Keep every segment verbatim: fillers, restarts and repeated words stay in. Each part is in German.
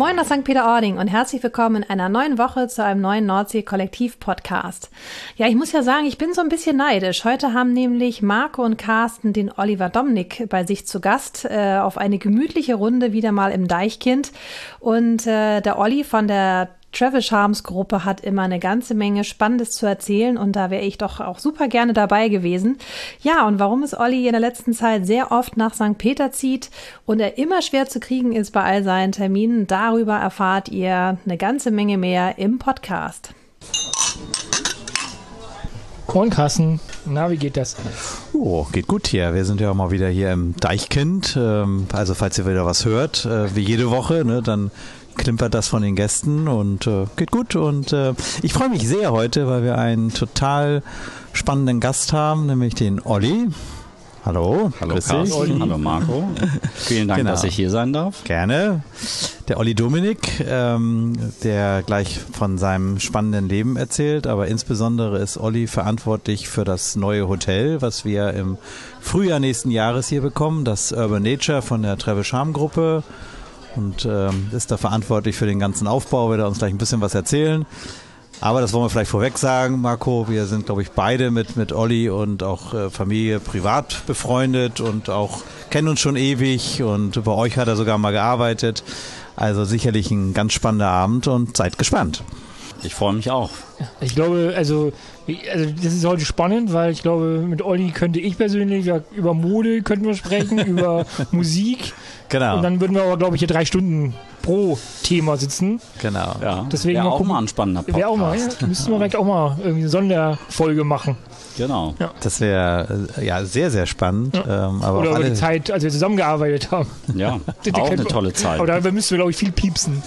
Moin aus Sankt Peter-Ording und herzlich willkommen in einer neuen Woche zu einem neuen Nordsee-Kollektiv-Podcast. Ja, ich muss ja sagen, ich bin so ein bisschen neidisch. Heute haben nämlich Marco und Carsten den Oliver Domnick bei sich zu Gast äh, auf eine gemütliche Runde wieder mal im Deichkind. Und äh, der Olli von der Travel Charms Gruppe hat immer eine ganze Menge Spannendes zu erzählen und da wäre ich doch auch super gerne dabei gewesen. Ja, und warum es Olli in der letzten Zeit sehr oft nach Sankt Peter zieht und er immer schwer zu kriegen ist bei all seinen Terminen, darüber erfahrt ihr eine ganze Menge mehr im Podcast. Moin Carsten, na, wie geht das? Oh, geht gut hier. Wir sind ja auch mal wieder hier im Deichkind. Also falls ihr wieder was hört, wie jede Woche, ne, dann klimpert das von den Gästen und äh, geht gut. Und äh, ich freue mich sehr heute, weil wir einen total spannenden Gast haben, nämlich den Olli. Hallo. Hallo Carsten, hallo Marco. Vielen Dank, genau, dass ich hier sein darf. Gerne. Der Olli Domnick, ähm, der gleich von seinem spannenden Leben erzählt, aber insbesondere ist Olli verantwortlich für das neue Hotel, was wir im Frühjahr nächsten Jahres hier bekommen, das Urban Nature von der Travel Charm Gruppe. Und ähm, ist da verantwortlich für den ganzen Aufbau, wird er uns gleich ein bisschen was erzählen. Aber das wollen wir vielleicht vorweg sagen, Marco, wir sind, glaube ich, beide mit, mit Olli und auch äh, Familie privat befreundet und auch kennen uns schon ewig und bei euch hat er sogar mal gearbeitet. Also sicherlich ein ganz spannender Abend und seid gespannt. Ich freue mich auch. Ich glaube, also, also das ist heute spannend, weil ich glaube, mit Olli könnte ich persönlich ja, über Mode könnten wir sprechen, über Musik. Genau. Und dann würden wir aber, glaube ich, hier drei Stunden pro Thema sitzen. Genau. Ja, deswegen wäre mal auch gucken, mal ein spannender Podcast. Wäre auch mal, ja, müssten wir vielleicht auch mal irgendwie eine Sonderfolge machen. Genau. Ja. Das wäre ja sehr, sehr spannend. Ja. Ähm, aber Oder über alle die Zeit, als wir zusammengearbeitet haben. Ja, auch eine tolle Zeit. Aber da müssten wir, glaube ich, viel piepsen.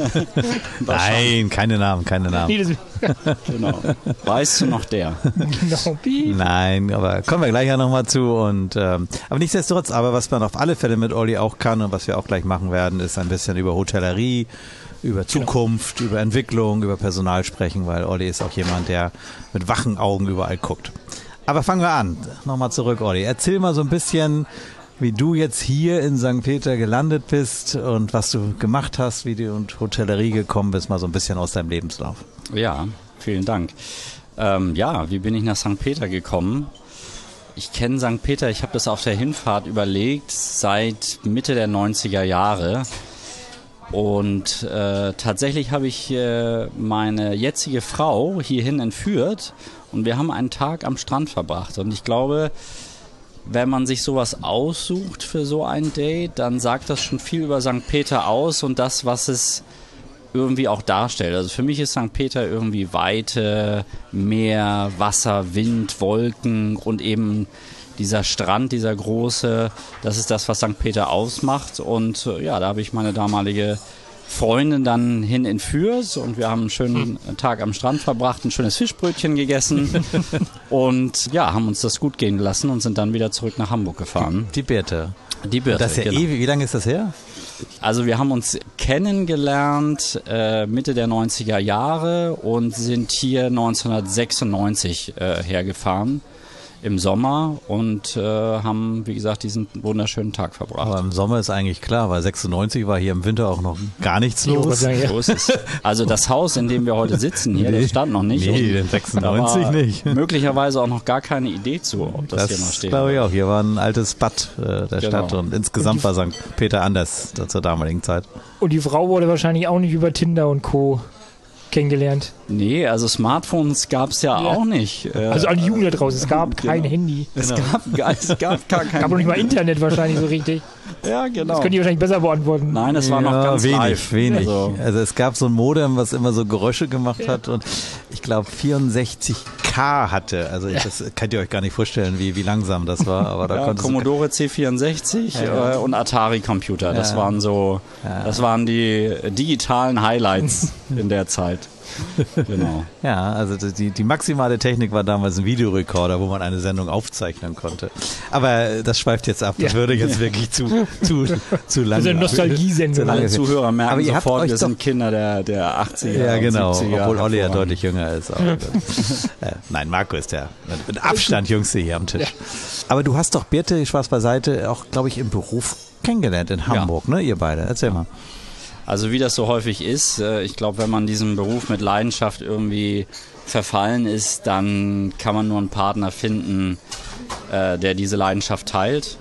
Nein, keine Namen, keine Namen. Nee, das genau. Weißt du noch der? Genau, piep. Nein, aber kommen wir gleich ja nochmal zu. Und, ähm, aber nichtsdestotrotz, aber was man auf alle Fälle mit Olli auch kann und was wir auch gleich machen werden, ist ein bisschen über Hotellerie, über Zukunft, genau, über Entwicklung, über Personal sprechen, weil Olli ist auch jemand, der mit wachen Augen überall guckt. Aber fangen wir an. Nochmal zurück, Olli. Erzähl mal so ein bisschen, wie du jetzt hier in Sankt Peter gelandet bist und was du gemacht hast, wie du in Hotellerie gekommen bist, mal so ein bisschen aus deinem Lebenslauf. Ja, vielen Dank. Ähm, ja, wie bin ich nach Sankt Peter gekommen? Ich kenne Sankt Peter, ich habe das auf der Hinfahrt überlegt, seit Mitte der neunziger Jahre. Und äh, tatsächlich habe ich äh, meine jetzige Frau hierhin entführt und wir haben einen Tag am Strand verbracht. Und ich glaube, wenn man sich sowas aussucht für so ein Date, dann sagt das schon viel über Sankt Peter aus und das, was es irgendwie auch darstellt. Also für mich ist Sankt Peter irgendwie Weite, Meer, Wasser, Wind, Wolken und eben dieser Strand, dieser große, das ist das, was Sankt Peter ausmacht. Und äh, ja, da habe ich meine damalige Freundin dann hin entführt und wir haben einen schönen Tag am Strand verbracht, ein schönes Fischbrötchen gegessen und ja, haben uns das gut gehen lassen und sind dann wieder zurück nach Hamburg gefahren. Die Birte. Die Birte, das ist ja genau. ewig. Wie lange ist das her? Also wir haben uns kennengelernt äh, Mitte der neunziger Jahre und sind hier neunzehnhundertsechsundneunzig äh, hergefahren im Sommer und äh, haben, wie gesagt, diesen wunderschönen Tag verbracht. Aber im Sommer ist eigentlich klar, weil sechsundneunzig war hier im Winter auch noch gar nichts los. So ist es. Also das Haus, in dem wir heute sitzen hier, nee, das stand noch nicht. Nee, sechsundneunzig da war nicht. Möglicherweise auch noch gar keine Idee zu, ob das, das hier noch steht. Das glaube ich auch. Hier war ein altes Bad äh, der genau. Stadt und insgesamt war Sankt Peter anders zur damaligen Zeit. Und die Frau wurde wahrscheinlich auch nicht über Tinder und Co. kennengelernt. Nee, also Smartphones gab es ja, ja auch nicht. Also an die Jugend da draußen, es gab genau. kein Handy. Es, genau. gab, es gab gar kein gab noch nicht mal Internet wahrscheinlich so richtig. Ja, genau. Das könnt ihr wahrscheinlich besser beantworten. Nein, es war ja, noch ganz wenig, live. wenig. Also. also es gab so ein Modem, was immer so Geräusche gemacht hat und ich glaube vierundsechzig K hatte. Also ich, das könnt ihr euch gar nicht vorstellen, wie, wie langsam das war. Aber da ja, Commodore C vierundsechzig ja, ja. und Atari-Computer. Das ja. waren so, ja. das waren die digitalen Highlights in der Zeit. Genau. Ja, also die, die maximale Technik war damals ein Videorekorder, wo man eine Sendung aufzeichnen konnte. Aber das schweift jetzt ab. Das ja. würde jetzt wirklich zu, zu, zu lange. Also eine Nostalgie-Sendung. Alle Zuhörer merken aber ihr sofort, habt wir sind Kinder der, der achtziger. Ja, genau. siebziger, obwohl Olli ja deutlich jünger ist. Aber, äh, nein, Marco ist der mit Abstand Jüngste hier am Tisch. Ja. Aber du hast doch Birte, Spaß beiseite, auch, glaube ich, im Beruf kennengelernt in Hamburg, ja. ne? Ihr beide. Erzähl mal. Also wie das so häufig ist, ich glaube, wenn man diesem Beruf mit Leidenschaft irgendwie verfallen ist, dann kann man nur einen Partner finden, der diese Leidenschaft teilt.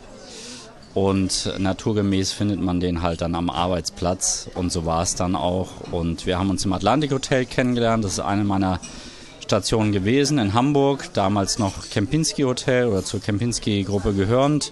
Und naturgemäß findet man den halt dann am Arbeitsplatz. Und so war es dann auch. Und wir haben uns im Atlantic Hotel kennengelernt. Das ist eine meiner Stationen gewesen in Hamburg. Damals noch Kempinski Hotel oder zur Kempinski-Gruppe gehörend.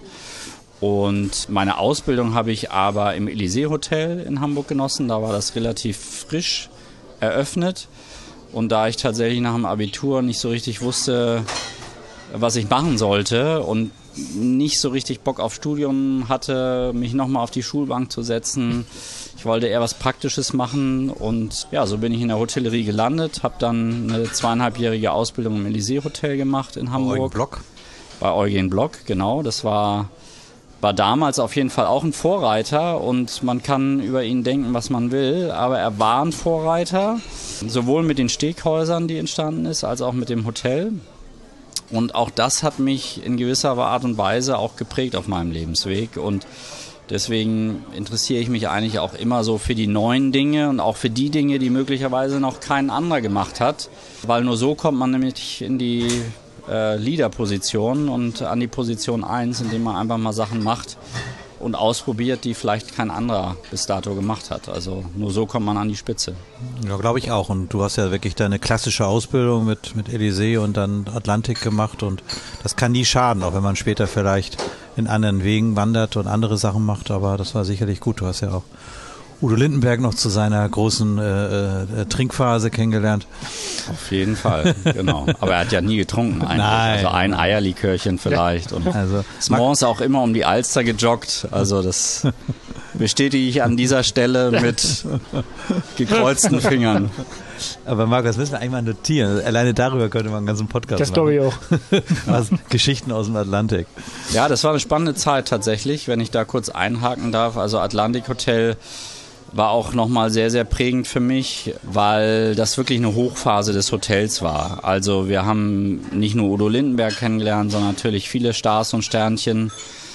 Und meine Ausbildung habe ich aber im Elysée Hotel in Hamburg genossen. Da war das relativ frisch eröffnet. Und da ich tatsächlich nach dem Abitur nicht so richtig wusste, was ich machen sollte und nicht so richtig Bock auf Studium hatte, mich nochmal auf die Schulbank zu setzen. Ich wollte eher was Praktisches machen und ja, so bin ich in der Hotellerie gelandet, habe dann eine zweieinhalbjährige Ausbildung im Elysée Hotel gemacht in Hamburg. Bei Eugen Block? Bei Eugen Block, genau. Das war, war damals auf jeden Fall auch ein Vorreiter und man kann über ihn denken, was man will, aber er war ein Vorreiter, sowohl mit den Steghäusern, die entstanden ist, als auch mit dem Hotel. Und auch das hat mich in gewisser Art und Weise auch geprägt auf meinem Lebensweg. Und deswegen interessiere ich mich eigentlich auch immer so für die neuen Dinge und auch für die Dinge, die möglicherweise noch kein anderer gemacht hat. Weil nur so kommt man nämlich in die äh, Leader-Position und an die Position eins, indem man einfach mal Sachen macht und ausprobiert, die vielleicht kein anderer bis dato gemacht hat. Also nur so kommt man an die Spitze. Ja, glaube ich auch. Und du hast ja wirklich deine klassische Ausbildung mit, mit Elysée und dann Atlantic gemacht und das kann nie schaden, auch wenn man später vielleicht in anderen Wegen wandert und andere Sachen macht, aber das war sicherlich gut. Du hast ja auch Udo Lindenberg noch zu seiner großen äh, äh, Trinkphase kennengelernt. Auf jeden Fall, genau. Aber er hat ja nie getrunken eigentlich. Nein. Also ein Eierlikörchen vielleicht. Und also, ist morgens auch immer um die Alster gejoggt. Also das bestätige ich an dieser Stelle mit gekreuzten Fingern. Aber Marc, das müssen wir eigentlich mal notieren. Alleine darüber könnte man einen ganzen Podcast das machen. Das glaube ich auch. Was, Geschichten aus dem Atlantik. Ja, das war eine spannende Zeit tatsächlich, wenn ich da kurz einhaken darf. Also Atlantic Hotel war auch nochmal sehr, sehr prägend für mich, weil das wirklich eine Hochphase des Hotels war. Also wir haben nicht nur Udo Lindenberg kennengelernt, sondern natürlich viele Stars und Sternchen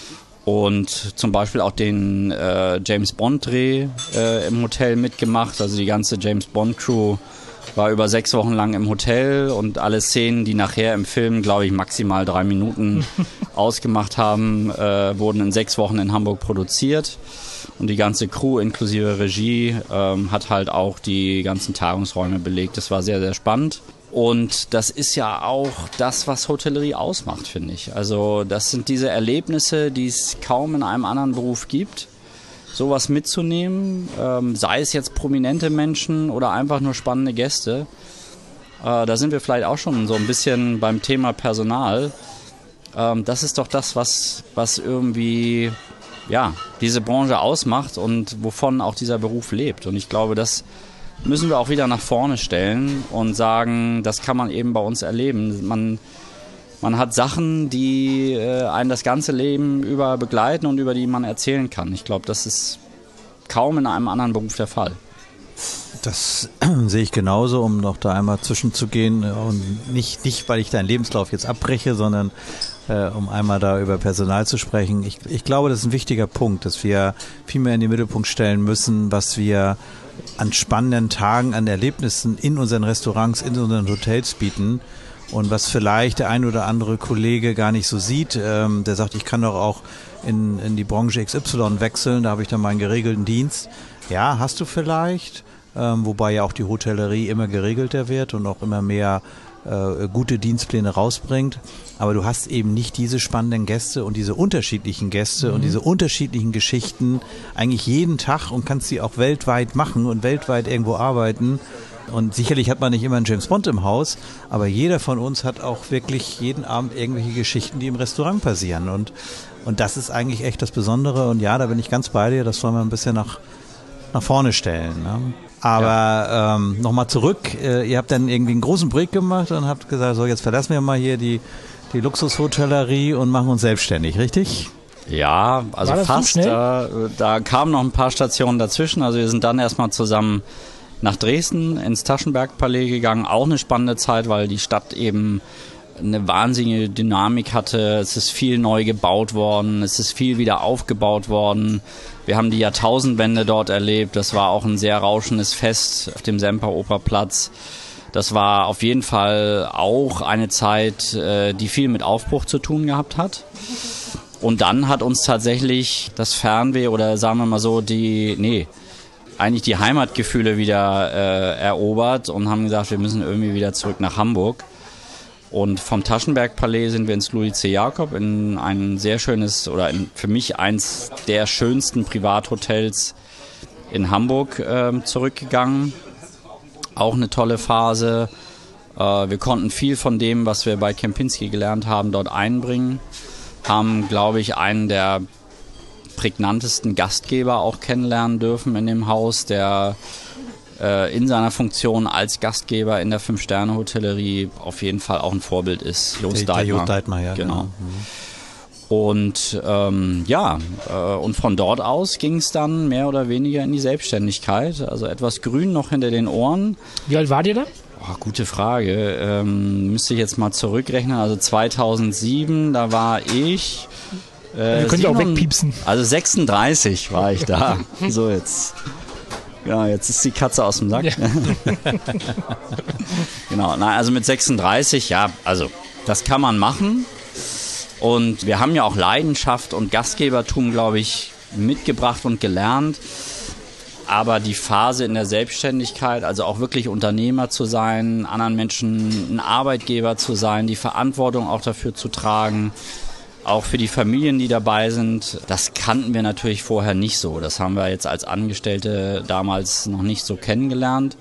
und zum Beispiel auch den äh, James Bond Dreh äh, im Hotel mitgemacht. Also die ganze James Bond Crew war über sechs Wochen lang im Hotel und alle Szenen, die nachher im Film, glaube ich, maximal drei Minuten ausgemacht haben, äh, wurden in sechs Wochen in Hamburg produziert. Und die ganze Crew inklusive Regie ähm, hat halt auch die ganzen Tagungsräume belegt. Das war sehr, sehr spannend. Und das ist ja auch das, was Hotellerie ausmacht, finde ich. Also das sind diese Erlebnisse, die es kaum in einem anderen Beruf gibt. Sowas mitzunehmen, ähm, sei es jetzt prominente Menschen oder einfach nur spannende Gäste. Äh, da sind wir vielleicht auch schon so ein bisschen beim Thema Personal. Ähm, das ist doch das, was, was irgendwie ja, diese Branche ausmacht und wovon auch dieser Beruf lebt. Und ich glaube, das müssen wir auch wieder nach vorne stellen und sagen, das kann man eben bei uns erleben. Man, man hat Sachen, die äh, einen das ganze Leben über begleiten und über die man erzählen kann. Ich glaube, das ist kaum in einem anderen Beruf der Fall. Das sehe ich genauso, um noch da einmal zwischenzugehen und nicht, nicht, weil ich deinen Lebenslauf jetzt abbreche, sondern äh, um einmal da über Personal zu sprechen. Ich, ich glaube, das ist ein wichtiger Punkt, dass wir viel mehr in den Mittelpunkt stellen müssen, was wir an spannenden Tagen, an Erlebnissen in unseren Restaurants, in unseren Hotels bieten und was vielleicht der ein oder andere Kollege gar nicht so sieht, ähm, der sagt, ich kann doch auch in, in die Branche X Y wechseln, da habe ich dann meinen geregelten Dienst. Ja, hast du vielleicht, ähm, wobei ja auch die Hotellerie immer geregelter wird und auch immer mehr äh, gute Dienstpläne rausbringt, aber du hast eben nicht diese spannenden Gäste und diese unterschiedlichen Gäste mhm. und diese unterschiedlichen Geschichten eigentlich jeden Tag und kannst sie auch weltweit machen und weltweit irgendwo arbeiten. Und sicherlich hat man nicht immer einen James Bond im Haus, aber jeder von uns hat auch wirklich jeden Abend irgendwelche Geschichten, die im Restaurant passieren. Und, und das ist eigentlich echt das Besondere. Und ja, da bin ich ganz bei dir, das soll man ein bisschen nach, nach vorne stellen. Ne? Aber ja. ähm, nochmal zurück, äh, ihr habt dann irgendwie einen großen Break gemacht und habt gesagt, so jetzt verlassen wir mal hier die, die Luxushotellerie und machen uns selbstständig, richtig? Ja, also fast. Da, da kamen noch ein paar Stationen dazwischen. Also wir sind dann erstmal zusammen nach Dresden ins Taschenberg-Palais gegangen. Auch eine spannende Zeit, weil die Stadt eben eine wahnsinnige Dynamik hatte. Es ist viel neu gebaut worden, es ist viel wieder aufgebaut worden. Wir haben die Jahrtausendwende dort erlebt. Das war auch ein sehr rauschendes Fest auf dem Semperoperplatz. Das war auf jeden Fall auch eine Zeit, die viel mit Aufbruch zu tun gehabt hat. Und dann hat uns tatsächlich das Fernweh oder sagen wir mal so, die, nee, eigentlich die Heimatgefühle wieder äh, erobert und haben gesagt, wir müssen irgendwie wieder zurück nach Hamburg. Und vom Taschenberg-Palais sind wir ins Louis C. Jakob in ein sehr schönes, oder in, für mich eins der schönsten Privathotels in Hamburg äh, zurückgegangen. Auch eine tolle Phase. Äh, wir konnten viel von dem, was wir bei Kempinski gelernt haben, dort einbringen. Haben, glaube ich, einen der prägnantesten Gastgeber auch kennenlernen dürfen in dem Haus, der äh, in seiner Funktion als Gastgeber in der Fünf-Sterne-Hotellerie auf jeden Fall auch ein Vorbild ist. Jost Deitmar. Jost Deitmar, ja. Genau. Mhm. Und ähm, ja, äh, und von dort aus ging es dann mehr oder weniger in die Selbstständigkeit. Also etwas grün noch hinter den Ohren. Wie alt wart ihr da? Oh, gute Frage. Ähm, müsste ich jetzt mal zurückrechnen. Also zweitausendsieben, da war ich... Äh, könnt ihr auch wegpiepsen. Also sechsunddreißig war ich da. So jetzt. Ja, jetzt ist die Katze aus dem Sack. Ja. Genau, nein, also mit sechsunddreißig, ja, also das kann man machen. Und wir haben ja auch Leidenschaft und Gastgebertum, glaube ich, mitgebracht und gelernt. Aber die Phase in der Selbstständigkeit, also auch wirklich Unternehmer zu sein, anderen Menschen ein Arbeitgeber zu sein, die Verantwortung auch dafür zu tragen, auch für die Familien, die dabei sind, das kannten wir natürlich vorher nicht so. Das haben wir jetzt als Angestellte damals noch nicht so kennengelernt.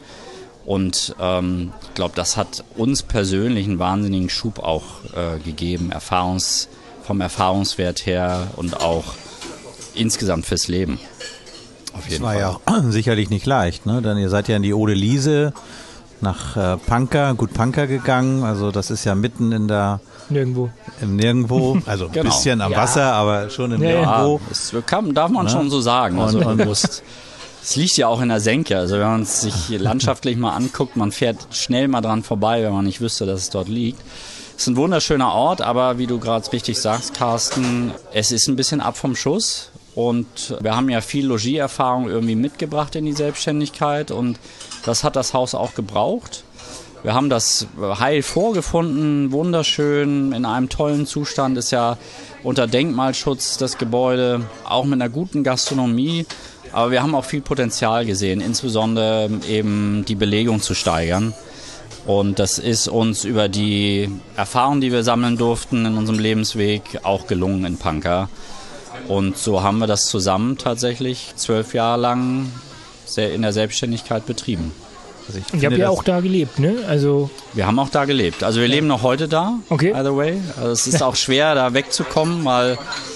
Und ähm, ich glaube, das hat uns persönlich einen wahnsinnigen Schub auch äh, gegeben, Erfahrungs, vom Erfahrungswert her und auch insgesamt fürs Leben. Auf jeden das war Fall. ja auch sicherlich nicht leicht, ne? Denn ihr seid ja in die Odeliese nach äh, Panker, gut Panker gegangen. Also das ist ja mitten in der Nirgendwo. Im Nirgendwo, also ein genau. bisschen am ja. Wasser, aber schon im ja, Nirgendwo. Ja, das kann, darf man ja. schon so sagen. Also unbewusst. Es liegt ja auch in der Senke. Also wenn man es sich landschaftlich mal anguckt, man fährt schnell mal dran vorbei, wenn man nicht wüsste, dass es dort liegt. Es ist ein wunderschöner Ort, aber wie du gerade richtig sagst, Carsten, es ist ein bisschen ab vom Schuss. Und wir haben ja viel Logieerfahrung irgendwie mitgebracht in die Selbstständigkeit und das hat das Haus auch gebraucht. Wir haben das heil vorgefunden, wunderschön, in einem tollen Zustand, ist ja unter Denkmalschutz das Gebäude, auch mit einer guten Gastronomie. Aber wir haben auch viel Potenzial gesehen, insbesondere eben die Belegung zu steigern. Und das ist uns über die Erfahrung, die wir sammeln durften in unserem Lebensweg, auch gelungen in Panker. Und so haben wir das zusammen tatsächlich zwölf Jahre lang in der Selbstständigkeit betrieben. Also ich und ihr habt ja auch da gelebt, ne? Also wir haben auch da gelebt. Also wir ja. leben noch heute da, okay. by the way. Also es ist auch schwer, da wegzukommen, weil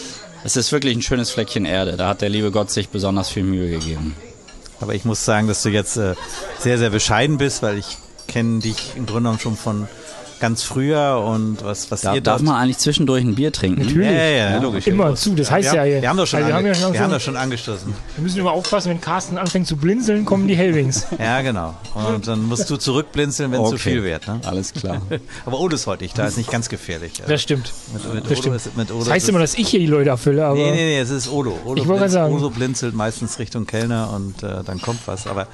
es ist wirklich ein schönes Fleckchen Erde. Da hat der liebe Gott sich besonders viel Mühe gegeben. Aber ich muss sagen, dass du jetzt äh, sehr, sehr bescheiden bist, weil ich kenne dich im Grunde genommen schon von ganz früher und was, was da, ihr darf man eigentlich zwischendurch ein Bier trinken? Natürlich. Ja, ja, ja, ja. logisch. Immer zu, das heißt ja, ja... Wir haben doch schon, also ange- wir haben, ja wir schon, haben doch schon angestoßen. Wir müssen immer aufpassen, wenn Carsten anfängt zu blinzeln, kommen die Hellwings. Ja, genau. Und dann musst du zurückblinzeln, wenn es okay. zu viel wird. Ne? Alles klar. Aber Odo ist heute nicht da, ist nicht ganz gefährlich. Also das stimmt. Mit, mit das Odo stimmt. Ist, mit Odo das heißt immer, dass ich hier die Leute erfülle, aber... Nee, nee, nee, es ist Odo. Odo ich wollte gerade sagen. Odo blinzelt meistens Richtung Kellner und äh, dann kommt was. Aber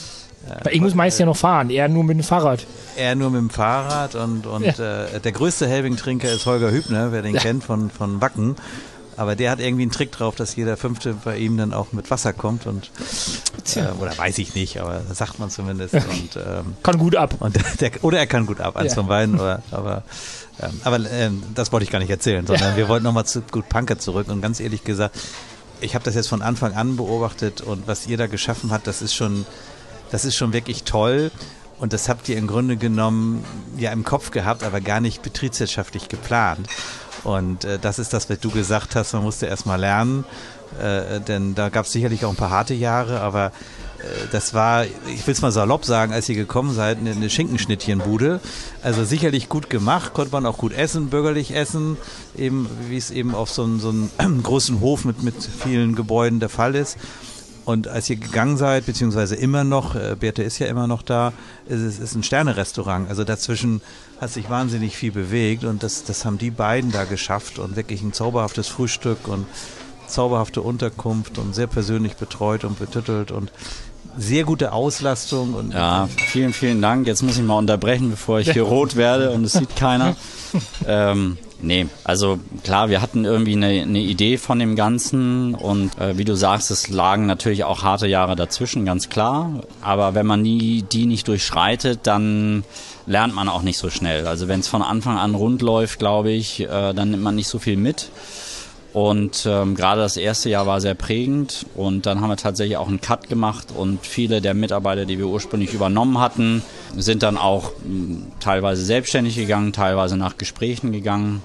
ich muss meist ja noch fahren, er nur mit dem Fahrrad. Er nur mit dem Fahrrad und, und ja. äh, der größte Helbing-Trinker ist Holger Hübner, wer den ja. kennt von, von Wacken. Aber der hat irgendwie einen Trick drauf, dass jeder Fünfte bei ihm dann auch mit Wasser kommt. Und, äh, oder weiß ich nicht, aber das sagt man zumindest. Und, ähm, kann gut ab. Und der, oder er kann gut ab, eins ja. von beiden. Oder, aber ähm, aber ähm, das wollte ich gar nicht erzählen, sondern ja. wir wollten nochmal zu Gut Panker zurück. Und ganz ehrlich gesagt, ich habe das jetzt von Anfang an beobachtet und was ihr da geschaffen habt, das ist schon... Das ist schon wirklich toll und das habt ihr im Grunde genommen ja im Kopf gehabt, aber gar nicht betriebswirtschaftlich geplant. Und äh, das ist das, was du gesagt hast, man musste erst mal lernen, äh, denn da gab es sicherlich auch ein paar harte Jahre, aber äh, das war, ich will es mal salopp sagen, als ihr gekommen seid, eine, eine Schinkenschnittchenbude. Also sicherlich gut gemacht, konnte man auch gut essen, bürgerlich essen, eben wie es eben auf so einem, so einem großen Hof mit, mit vielen Gebäuden der Fall ist. Und als ihr gegangen seid, beziehungsweise immer noch, äh, Birte ist ja immer noch da, ist es ist ein Sterne-Restaurant. Also dazwischen hat sich wahnsinnig viel bewegt und das, das haben die beiden da geschafft und wirklich ein zauberhaftes Frühstück und zauberhafte Unterkunft und sehr persönlich betreut und betüttelt und sehr gute Auslastung. Und ja, vielen, vielen Dank. Jetzt muss ich mal unterbrechen, bevor ich hier rot werde und es sieht keiner. Ähm, nee, also klar, wir hatten irgendwie eine, eine Idee von dem Ganzen und äh, wie du sagst, es lagen natürlich auch harte Jahre dazwischen, ganz klar. Aber wenn man nie, die nicht durchschreitet, dann lernt man auch nicht so schnell. Also wenn es von Anfang an rund läuft, glaube ich, äh, dann nimmt man nicht so viel mit. Und ähm, gerade das erste Jahr war sehr prägend und dann haben wir tatsächlich auch einen Cut gemacht und viele der Mitarbeiter, die wir ursprünglich übernommen hatten, sind dann auch mh, teilweise selbstständig gegangen, teilweise nach Gesprächen gegangen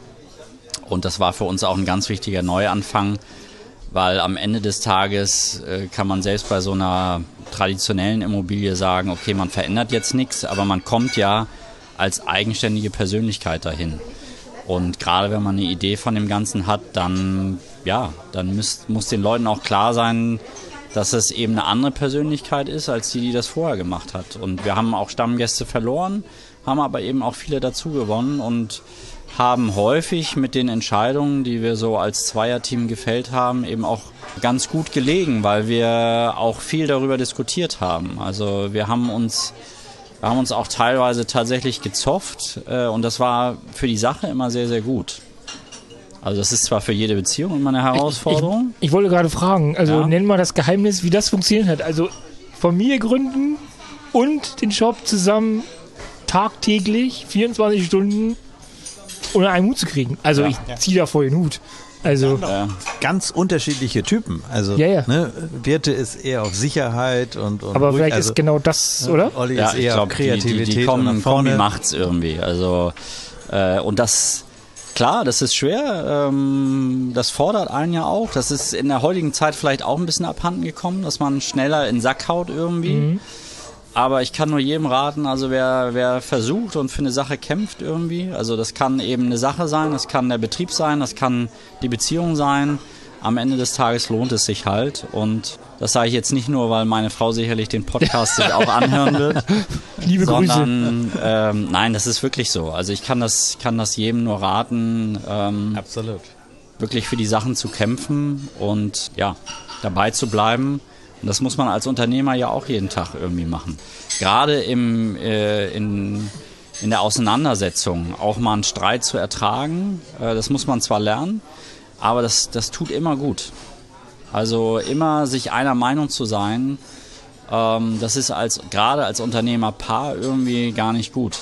und das war für uns auch ein ganz wichtiger Neuanfang, weil am Ende des Tages äh, kann man selbst bei so einer traditionellen Immobilie sagen, okay, man verändert jetzt nichts, aber man kommt ja als eigenständige Persönlichkeit dahin. Und gerade wenn man eine Idee von dem Ganzen hat, dann, ja, dann müsst, muss den Leuten auch klar sein, dass es eben eine andere Persönlichkeit ist, als die, die das vorher gemacht hat. Und wir haben auch Stammgäste verloren, haben aber eben auch viele dazu gewonnen und haben häufig mit den Entscheidungen, die wir so als Zweierteam gefällt haben, eben auch ganz gut gelegen, weil wir auch viel darüber diskutiert haben. Also wir haben uns... Wir haben uns auch teilweise tatsächlich gezofft äh, und das war für die Sache immer sehr, sehr gut. Also das ist zwar für jede Beziehung immer eine Herausforderung. Ich, ich, ich wollte gerade fragen, also ja. Nenn mal das Geheimnis, wie das funktioniert hat. Also Familie gründen und den Shop zusammen tagtäglich, vierundzwanzig Stunden unter einen Hut zu kriegen. Also Ja. ich ziehe da voll den Hut. Also Ja. ganz unterschiedliche Typen. Also Ja, ja. Ne, Birte ist eher auf Sicherheit und, und aber ruhig. vielleicht also, ist genau das, oder? Olli Ja, ist ich eher glaube, auf die, Kreativität die, die und nach Kombi, vorne. Kombi macht's irgendwie. Also äh, und das, klar, das ist schwer. Ähm, das fordert einen ja auch. Das ist in der heutigen Zeit vielleicht auch ein bisschen abhanden gekommen, dass man schneller in den Sack haut irgendwie. Mhm. Aber ich kann nur jedem raten, also wer, wer versucht und für eine Sache kämpft irgendwie, also das kann eben eine Sache sein, das kann der Betrieb sein, das kann die Beziehung sein. Am Ende des Tages lohnt es sich halt und das sage ich jetzt nicht nur, weil meine Frau sicherlich den Podcast sich auch anhören wird. Liebe sondern, ähm, nein, das ist wirklich so. Also ich kann das, kann das jedem nur raten, ähm, Absolut. wirklich für die Sachen zu kämpfen und ja, dabei zu bleiben. Und das muss man als Unternehmer ja auch jeden Tag irgendwie machen. Gerade im, äh, in, in der Auseinandersetzung auch mal einen Streit zu ertragen, äh, das muss man zwar lernen, aber das, das tut immer gut. Also immer sich einer Meinung zu sein, ähm, das ist als gerade als Unternehmerpaar irgendwie gar nicht gut.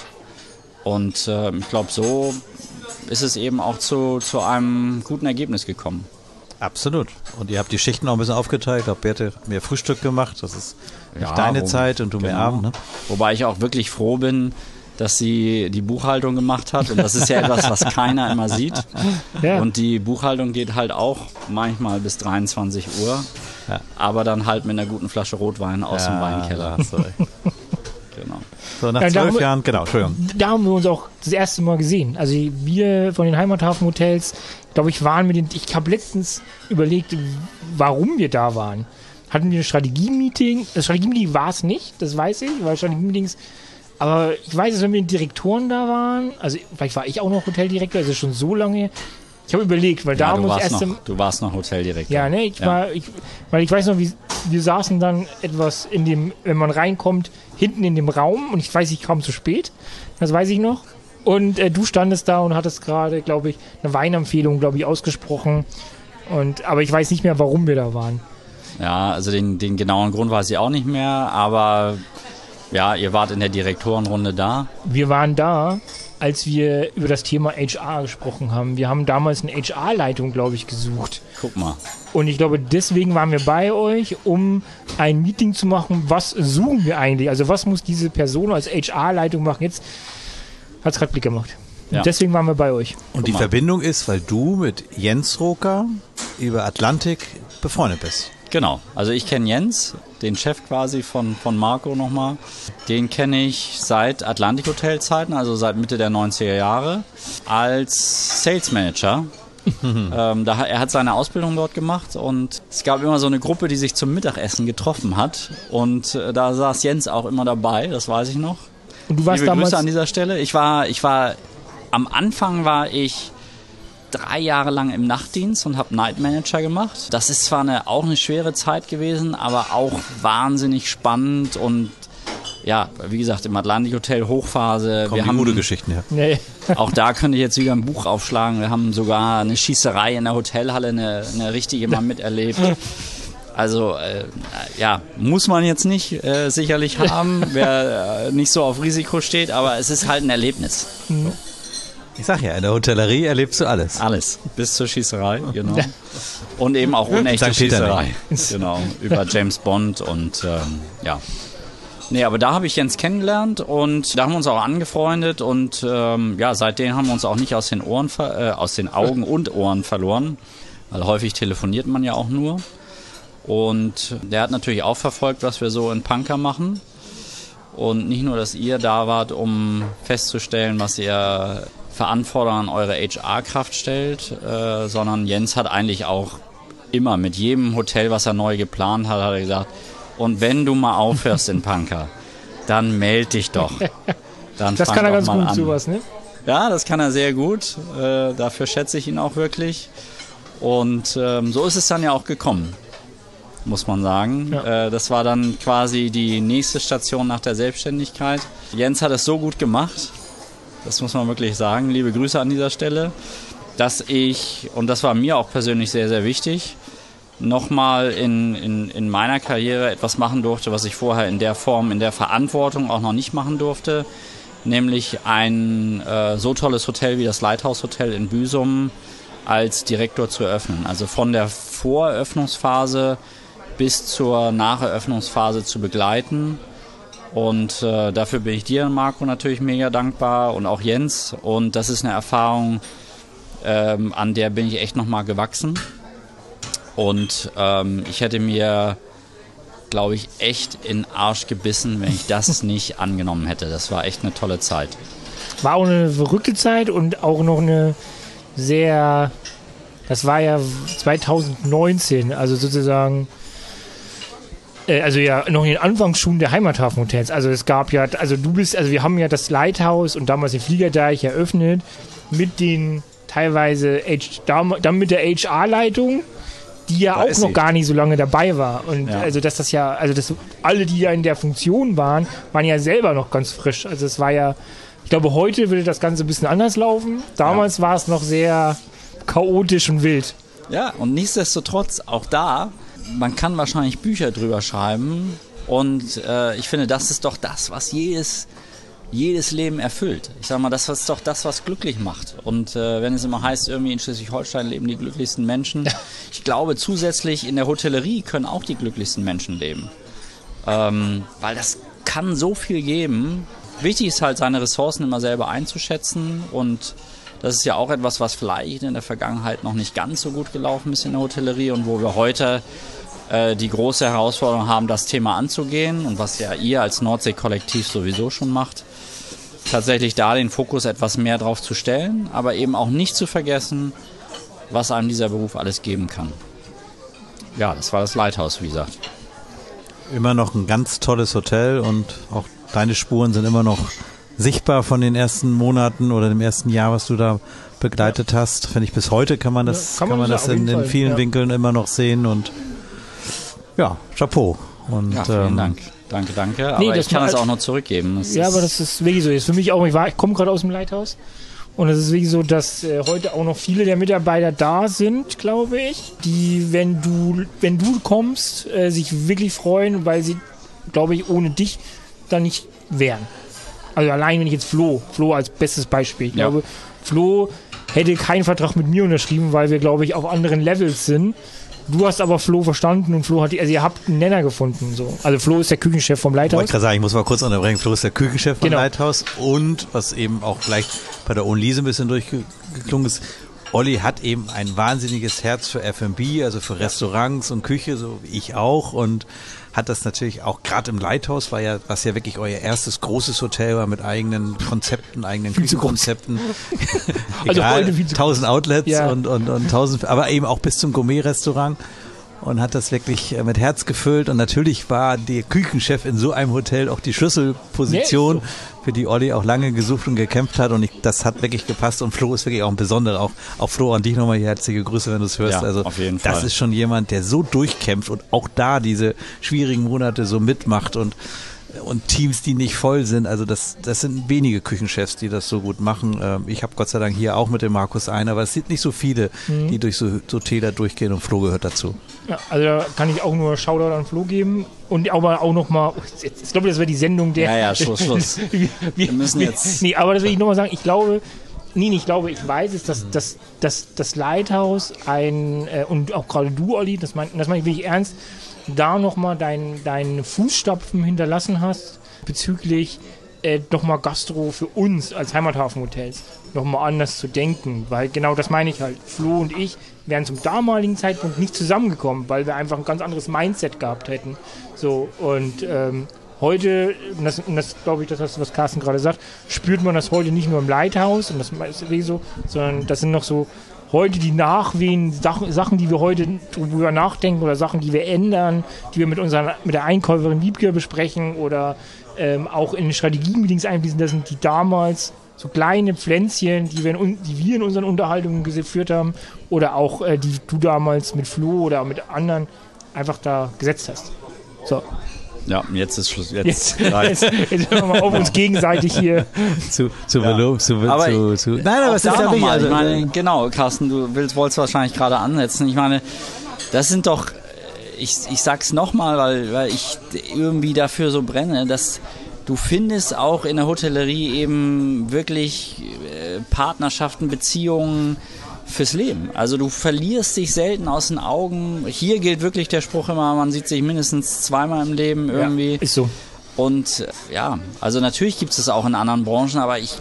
Und äh, ich glaube, so ist es eben auch zu, zu einem guten Ergebnis gekommen. Absolut. Und ihr habt die Schichten auch ein bisschen aufgeteilt. Ich glaube, Birte hat mehr Frühstück gemacht. Das ist nicht Ja, deine wo- Zeit und du mehr genau. Abend. Ne? Wobei ich auch wirklich froh bin, dass sie die Buchhaltung gemacht hat. Und das ist ja etwas, was keiner immer sieht. Ja. Und die Buchhaltung geht halt auch manchmal bis dreiundzwanzig Uhr. Ja. Aber dann halt mit einer guten Flasche Rotwein aus dem Weinkeller. da hast du recht. Genau. So, nach Ja, da zwölf haben wir- Jahren, genau, Entschuldigung. Da haben wir uns auch das erste Mal gesehen. Also wir von den Heimathafen-Hotels, glaube ich, waren mit den. Ich habe letztens überlegt, warum wir da waren. Hatten wir ein Strategie-Meeting? Das Strategie-Meeting war es nicht, das weiß ich, weil Strategie-Meetings. Aber ich weiß, dass wenn wir mit den Direktoren da waren, also vielleicht war ich auch noch Hoteldirektor, also schon so lange. Ich habe überlegt, weil da Ja, haben du, wir uns warst erst noch, du warst noch Hoteldirektor. Ja, ne, ich Ja. war, ich, weil ich weiß noch, wie, wir saßen dann etwas in dem, wenn man reinkommt, hinten in dem Raum und ich weiß, ich kam zu spät, das weiß ich noch. Und äh, du standest da und hattest gerade, glaube ich, eine Weinempfehlung, glaube ich, ausgesprochen. Und, aber ich weiß nicht mehr, warum wir da waren. Ja, also den, den genauen Grund weiß ich auch nicht mehr, aber ja, ihr wart in der Direktorenrunde da. Wir waren da, als wir über das Thema H R gesprochen haben. Wir haben damals eine H R-Leitung, glaube ich, gesucht. Guck mal. Und ich glaube, deswegen waren wir bei euch, um ein Meeting zu machen. Was suchen wir eigentlich? Also was muss diese Person als H R-Leitung machen? Jetzt hat es gerade Klick gemacht. Ja. Und deswegen waren wir bei euch. Und die mal. Verbindung ist, weil du mit Jens Roker über Atlantik befreundet bist. Genau, also ich kenne Jens, den Chef quasi von, von Marco nochmal. Den kenne ich seit Atlantik Hotel Zeiten, also seit Mitte der neunziger Jahre, als Sales Manager ähm, da, er hat seine Ausbildung dort gemacht und es gab immer so eine Gruppe, die sich zum Mittagessen getroffen hat und äh, da saß Jens auch immer dabei, das weiß ich noch. Und du warst Liebe damals Grüße an dieser Stelle. Ich war, ich war, am Anfang war ich drei Jahre lang im Nachtdienst und habe Night Manager gemacht. Das ist zwar eine, auch eine schwere Zeit gewesen, aber auch wahnsinnig spannend und ja, wie gesagt, im Atlantic Hotel Hochphase. Kommen die gute Geschichten, ja. Nee. Auch da könnte ich jetzt wieder ein Buch aufschlagen. Wir haben sogar eine Schießerei in der Hotelhalle, eine, eine richtige mal miterlebt. Also, äh, ja, muss man jetzt nicht äh, sicherlich haben, wer äh, nicht so auf Risiko steht, aber es ist halt ein Erlebnis. Mhm. Ich sag ja, in der Hotellerie erlebst du alles. Alles, bis zur Schießerei, genau. Und eben auch unechte Schießerei. Genau, über James Bond und ähm, ja. Nee, aber da habe ich Jens kennengelernt und da haben wir uns auch angefreundet und ähm, ja, seitdem haben wir uns auch nicht aus den Ohren, äh, aus den Augen und Ohren verloren, weil häufig telefoniert man ja auch nur. Und der hat natürlich auch verfolgt, was wir so in Panker machen. Und nicht nur, dass ihr da wart, um festzustellen, was ihr für Anforderungen an eure H R-Kraft stellt, äh, sondern Jens hat eigentlich auch immer mit jedem Hotel, was er neu geplant hat, hat er gesagt, und wenn du mal aufhörst in Panker, dann meld dich doch. Dann das kann er ganz gut, an. sowas, ne? Ja, das kann er sehr gut. Äh, dafür schätze ich ihn auch wirklich. Und ähm, so ist es dann ja auch gekommen, muss man sagen. Ja. Äh, das war dann quasi die nächste Station nach der Selbstständigkeit. Jens hat es so gut gemacht, das muss man wirklich sagen, liebe Grüße an dieser Stelle, dass ich, und das war mir auch persönlich sehr, sehr wichtig, nochmal in, in, in meiner Karriere etwas machen durfte, was ich vorher in der Form, in der Verantwortung auch noch nicht machen durfte, nämlich ein äh, so tolles Hotel wie das Lighthouse Hotel in Büsum als Direktor zu eröffnen. Also von der Voreröffnungsphase bis zur Nacheröffnungsphase zu begleiten. Und äh, dafür bin ich dir, Marco, natürlich mega dankbar und auch Jens. Und das ist eine Erfahrung, ähm, an der bin ich echt nochmal gewachsen. Und ähm, ich hätte mir, glaube ich, echt in den Arsch gebissen, wenn ich das nicht angenommen hätte. Das war echt eine tolle Zeit. War auch eine verrückte Zeit und auch noch eine sehr, das war ja zwanzig neunzehn, also sozusagen, äh, also ja noch in den Anfangsschuhen der Heimathafenhotels. Also es gab ja, also du bist, also wir haben ja das Lighthouse und damals den Fliegerdeich eröffnet mit den teilweise, H, dann mit der H R-Leitung, die ja da auch noch sie. gar nicht so lange dabei war. Und ja. also dass das ja, also das, alle, die ja in der Funktion waren, waren ja selber noch ganz frisch. Also es war ja, ich glaube, heute würde das Ganze ein bisschen anders laufen. Damals ja. war es noch sehr chaotisch und wild. Ja, und nichtsdestotrotz, auch da, man kann wahrscheinlich Bücher drüber schreiben und äh, ich finde, das ist doch das, was jedes, jedes Leben erfüllt. Ich sag mal, das ist doch das, was glücklich macht. Und äh, wenn es immer heißt, irgendwie in Schleswig-Holstein leben die glücklichsten Menschen, ja. ich glaube, zusätzlich in der Hotellerie können auch die glücklichsten Menschen leben. Ähm, weil das kann so viel geben. Wichtig ist halt, seine Ressourcen immer selber einzuschätzen und das ist ja auch etwas, was vielleicht in der Vergangenheit noch nicht ganz so gut gelaufen ist in der Hotellerie und wo wir heute äh, die große Herausforderung haben, das Thema anzugehen und was ja ihr als Nordsee-Kollektiv sowieso schon macht, tatsächlich da den Fokus etwas mehr drauf zu stellen, aber eben auch nicht zu vergessen, was einem dieser Beruf alles geben kann. Ja, das war das Lighthouse, wie gesagt. Immer noch ein ganz tolles Hotel und auch deine Spuren sind immer noch sichtbar von den ersten Monaten oder dem ersten Jahr, was du da begleitet ja. hast. Finde ich, bis heute kann man das, ja, kann man kann man das in, in vielen ja. Winkeln immer noch sehen und ja, Chapeau. Und, ja, vielen ähm, Dank. Danke, danke. Aber nee, ich kann das auch noch zurückgeben. Das ja, aber das ist wirklich so. Ist für mich auch, ich, war, ich komme gerade aus dem Lighthouse und es ist wirklich so, dass äh, heute auch noch viele der Mitarbeiter da sind, glaube ich, die, wenn du, wenn du kommst, äh, sich wirklich freuen, weil sie, glaube ich, ohne dich da nicht wären. Also allein, wenn ich jetzt Flo, Flo als bestes Beispiel, ich ja. glaube, Flo hätte keinen Vertrag mit mir unterschrieben, weil wir, glaube ich, auf anderen Levels sind. Du hast aber Flo verstanden und Flo hat, also ihr habt einen Nenner gefunden. So. Also Flo ist der Küchenchef vom Lighthouse. Ich wollte gerade sagen, ich muss mal kurz unterbrechen. Flo ist der Küchenchef vom genau. Lighthouse und, was eben auch gleich bei der Onlise ein bisschen durchgeklungen ist, Olli hat eben ein wahnsinniges Herz für F und B, also für Restaurants und Küche, so wie ich auch, und hat das natürlich auch gerade im Lighthouse, war ja, was ja wirklich euer erstes großes Hotel war mit eigenen Konzepten, eigenen Küchenkonzepten. Also heute viel Egal, zu tausend Outlets Ja. und, und, und tausend, aber eben auch bis zum Gourmet-Restaurant. Und hat das wirklich äh, mit Herz gefüllt. Und natürlich war der Küchenchef in so einem Hotel auch die Schlüsselposition, Nee, für die Olli auch lange gesucht und gekämpft hat. Und ich, das hat wirklich gepasst. Und Flo ist wirklich auch ein besonderer. Auch, auch Flo, an dich nochmal hier herzliche Grüße, wenn du es hörst. Ja, also auf jeden das Fall. ist schon jemand, der so durchkämpft und auch da diese schwierigen Monate so mitmacht und und Teams, die nicht voll sind. Also das, das sind wenige Küchenchefs, die das so gut machen. Ähm, Ich habe Gott sei Dank hier auch mit dem Markus einen, aber es sind nicht so viele, Mhm. die durch so, so Täler durchgehen, und Flo gehört dazu. Ja, also da kann ich auch nur Shoutout an Flo geben und aber auch nochmal, ich glaube, das wäre die Sendung der... Ja, ja, Schluss, Schluss. wir, Wir müssen jetzt- Nee, aber das will ich nochmal sagen, ich glaube, nee, ich glaube, ich weiß es, dass, dass, dass das Lighthouse ein, äh, und auch gerade du, Olli, das meine das mein ich wirklich ernst, da nochmal dein, deine Fußstapfen hinterlassen hast bezüglich äh, nochmal Gastro für uns als Heimathafenhotels nochmal anders zu denken, weil genau das meine ich halt. Flo und ich wären zum damaligen Zeitpunkt nicht zusammengekommen, weil wir einfach ein ganz anderes Mindset gehabt hätten. So, und ähm, heute, und das, und das glaube ich, das, was Carsten gerade sagt, spürt man das heute nicht nur im Lighthouse, und das ist wirklich so, sondern das sind noch so heute die Nachwehen, Sachen, Sachen, die wir heute drüber nachdenken oder Sachen, die wir ändern, die wir mit unserer, mit der Einkäuferin Wiebke besprechen oder ähm, auch in Strategie-Meetings einfließen. Das sind die damals so kleine Pflänzchen, die wir in, die wir in unseren Unterhaltungen geführt haben oder auch äh, die du damals mit Flo oder mit anderen einfach da gesetzt hast. So, Ja, jetzt ist Schluss. Jetzt, jetzt, reicht's. jetzt, jetzt hören wir mal auf, uns gegenseitig hier. Zu, zu, Ja. Belob, zu, Aber zu, zu, nein, aber Auch es ist da ja noch wirklich, mal, also, ich meine, genau, Carsten, du willst, wolltest wahrscheinlich gerade ansetzen. Ich meine, das sind doch, ich, ich sag's nochmal, weil, weil ich irgendwie dafür so brenne, dass du findest auch in der Hotellerie eben wirklich äh, Partnerschaften, Beziehungen fürs Leben. Also du verlierst dich selten aus den Augen. Hier gilt wirklich der Spruch immer, man sieht sich mindestens zweimal im Leben irgendwie. Ist so. Und äh, ja, also natürlich gibt es das auch in anderen Branchen, aber ich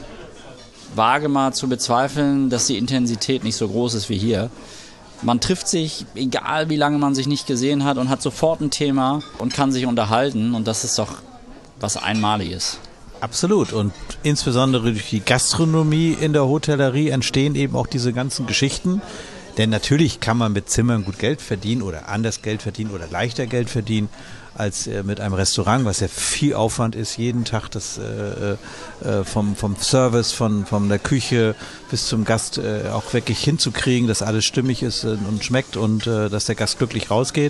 wage mal zu bezweifeln, dass die Intensität nicht so groß ist wie hier. Man trifft sich, egal wie lange man sich nicht gesehen hat, und hat sofort ein Thema und kann sich unterhalten, und das ist doch was Einmaliges. absolut. Und insbesondere durch die Gastronomie in der Hotellerie entstehen eben auch diese ganzen Geschichten. Denn natürlich kann man mit Zimmern gut Geld verdienen oder anders Geld verdienen oder leichter Geld verdienen als äh, mit einem Restaurant, was ja viel Aufwand ist, jeden Tag das äh, äh, vom, vom Service, von, von der Küche bis zum Gast äh, auch wirklich hinzukriegen, dass alles stimmig ist äh, und schmeckt und äh, dass der Gast glücklich rausgeht.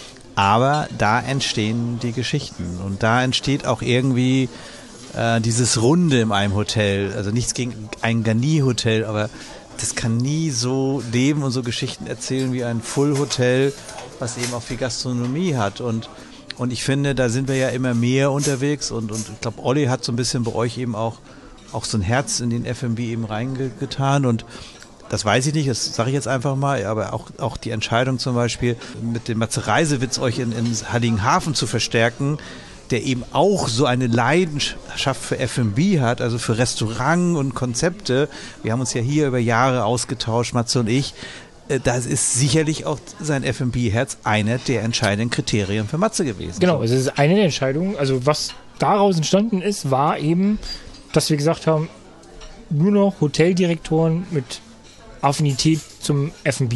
Aber da entstehen die Geschichten und da entsteht auch irgendwie äh, dieses Runde in einem Hotel. Also nichts gegen ein Garni-Hotel, aber das kann nie so leben und so Geschichten erzählen wie ein Full-Hotel, was eben auch viel Gastronomie hat. Und, und ich finde, da sind wir ja immer mehr unterwegs und, und ich glaube, Olli hat so ein bisschen bei euch eben auch, auch so ein Herz in den F und B eben reingetan und das weiß ich nicht, das sage ich jetzt einfach mal, aber auch, auch die Entscheidung zum Beispiel mit dem Matze Reisewitz euch in, in Heiligenhafen zu verstärken, der eben auch so eine Leidenschaft für F und B hat, also für Restaurant und Konzepte. Wir haben uns ja hier über Jahre ausgetauscht, Matze und ich. Das ist sicherlich auch sein F und B-Herz einer der entscheidenden Kriterien für Matze gewesen. Genau, also es ist eine der Entscheidungen. Also was daraus entstanden ist, war eben, dass wir gesagt haben, nur noch Hoteldirektoren mit Affinität zum F und B.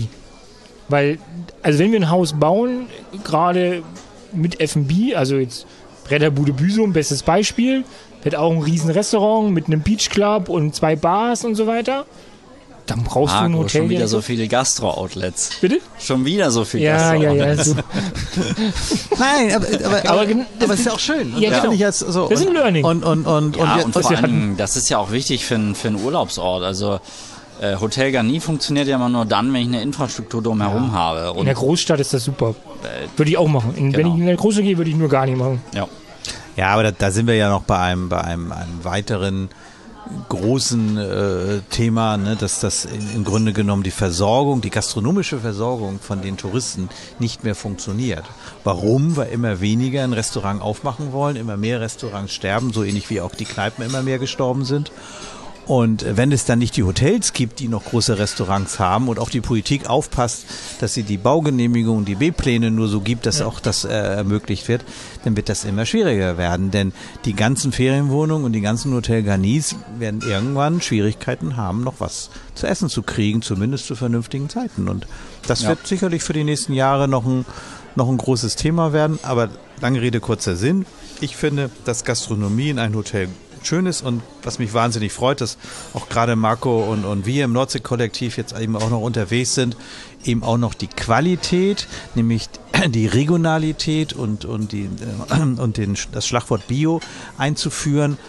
Weil, also wenn wir ein Haus bauen, gerade mit F und B, also jetzt Bretterbude Büsum, bestes Beispiel, wird auch ein riesen Restaurant mit einem Beachclub und zwei Bars und so weiter. Dann brauchst du ein Marco, Hotel. schon wieder so viele Gastro-Outlets. Bitte? Schon wieder so viele Ja, ja, ja. Gastro-Outlets. So. Nein, aber, aber, aber, Aber aber, gen- aber es ist ja auch schön. Ja, Das genau. finde ich jetzt so. Das ist ein Learning. Und, und, und, Ja, und, und und vor wir allen Dingen, das ist ja auch wichtig für, einen- für einen Urlaubsort. Also äh, Hotel Garni funktioniert ja immer nur dann, wenn ich eine Infrastruktur drumherum habe. In Und der Großstadt ist das super. Würde ich auch machen. In, Genau. Wenn ich in der Großstadt gehe, würde ich nur gar nicht machen. ja. Ja, aber da, da sind wir ja noch bei einem, bei einem, einem weiteren großen äh, Thema, ne, dass das in, im Grunde genommen die Versorgung, die gastronomische Versorgung von den Touristen nicht mehr funktioniert. Warum? Weil immer weniger ein Restaurant aufmachen wollen, immer mehr Restaurants sterben, so ähnlich wie auch die Kneipen immer mehr gestorben sind. Und wenn es dann nicht die Hotels gibt, die noch große Restaurants haben und auch die Politik aufpasst, dass sie die Baugenehmigung, die B-Pläne nur so gibt, dass ja. auch das äh, ermöglicht wird, dann wird das immer schwieriger werden. Denn die ganzen Ferienwohnungen und die ganzen Hotel Garnis werden irgendwann Schwierigkeiten haben, noch was zu essen zu kriegen, zumindest zu vernünftigen Zeiten. Und das ja. wird sicherlich für die nächsten Jahre noch ein, noch ein großes Thema werden. Aber lange Rede, kurzer Sinn. Ich finde, dass Gastronomie in ein Hotel schön ist und was mich wahnsinnig freut, dass auch gerade Marco und, und wir im Nordsee-Kollektiv jetzt eben auch noch unterwegs sind, eben auch noch die Qualität, nämlich die Regionalität und, und, die, und den, das Schlagwort Bio einzuführen,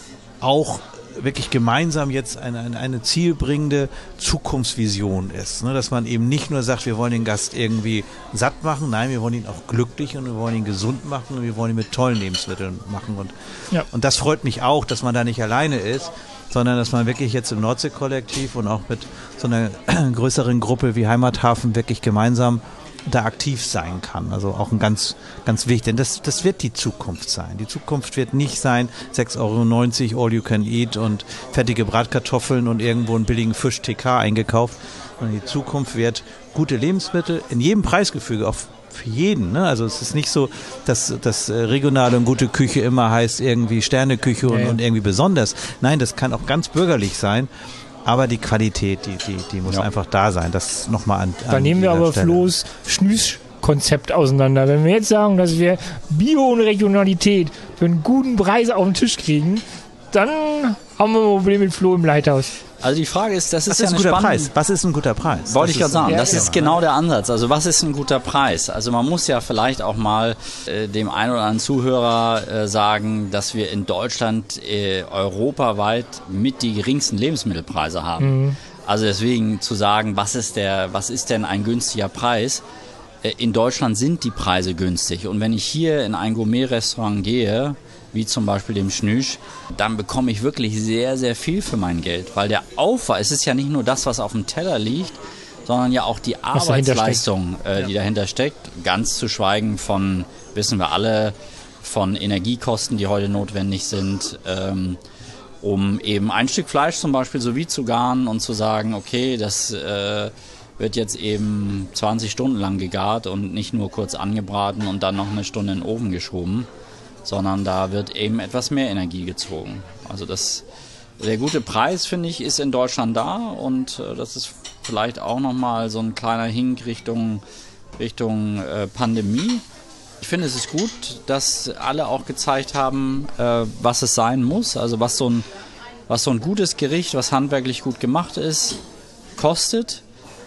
auch wirklich gemeinsam jetzt eine, eine, eine zielbringende Zukunftsvision ist. Ne? Dass man eben nicht nur sagt, wir wollen den Gast irgendwie satt machen, nein, wir wollen ihn auch glücklich und wir wollen ihn gesund machen und wir wollen ihn mit tollen Lebensmitteln machen. Und, ja. und das freut mich auch, dass man da nicht alleine ist, sondern dass man wirklich jetzt im Nordsee-Kollektiv und auch mit so einer größeren Gruppe wie Heimathafen wirklich gemeinsam da aktiv sein kann. Also auch ein ganz, ganz wichtig, denn das, das wird die Zukunft sein. Die Zukunft wird nicht sein, sechs Euro neunzig all you can eat und fertige Bratkartoffeln und irgendwo einen billigen Fisch T K eingekauft, sondern die Zukunft wird gute Lebensmittel in jedem Preisgefüge, auch für jeden. Ne? Also es ist nicht so, dass das regionale und gute Küche immer heißt irgendwie Sterneküche und, ja, ja. und irgendwie besonders. Nein, das kann auch ganz bürgerlich sein. Aber die Qualität, die, die, die muss ja. einfach da sein. Das nochmal an, an Da nehmen wir aber Stelle. Flo's Schnüßkonzept auseinander. Wenn wir jetzt sagen, dass wir Bio und Regionalität für einen guten Preis auf den Tisch kriegen, dann haben wir ein Problem mit Flo im Leithaus. Also die Frage ist, das ist was ja ist ein eine guter spannende... Preis? Was ist ein guter Preis? Wollte ich gerade sagen, ja, das ja, ist genau der Ansatz. Also was ist ein guter Preis? Also man muss ja vielleicht auch mal äh, dem einen oder anderen Zuhörer äh, sagen, dass wir in Deutschland äh, europaweit mit die geringsten Lebensmittelpreise haben. Mhm. Also deswegen zu sagen, was ist der, was ist denn ein günstiger Preis? Äh, in Deutschland sind die Preise günstig. Und wenn ich hier in ein Gourmet-Restaurant gehe, wie zum Beispiel dem Schnüsch, dann bekomme ich wirklich sehr, sehr viel für mein Geld. Weil der Aufwand, es ist ja nicht nur das, was auf dem Teller liegt, sondern ja auch die was Arbeitsleistung, dahinter äh, die ja. dahinter steckt. Ganz zu schweigen von, wissen wir alle, von Energiekosten, die heute notwendig sind, ähm, um eben ein Stück Fleisch zum Beispiel so wie zu garen und zu sagen, okay, das äh, wird jetzt eben zwanzig Stunden lang gegart und nicht nur kurz angebraten und dann noch eine Stunde in den Ofen geschoben, sondern da wird eben etwas mehr Energie gezogen. Also das, der gute Preis, finde ich, ist in Deutschland da und äh, das ist vielleicht auch nochmal so ein kleiner Hink Richtung, Richtung äh, Pandemie. Ich finde, es ist gut, dass alle auch gezeigt haben, äh, was es sein muss, also was so ein, was so ein gutes Gericht, was handwerklich gut gemacht ist, kostet.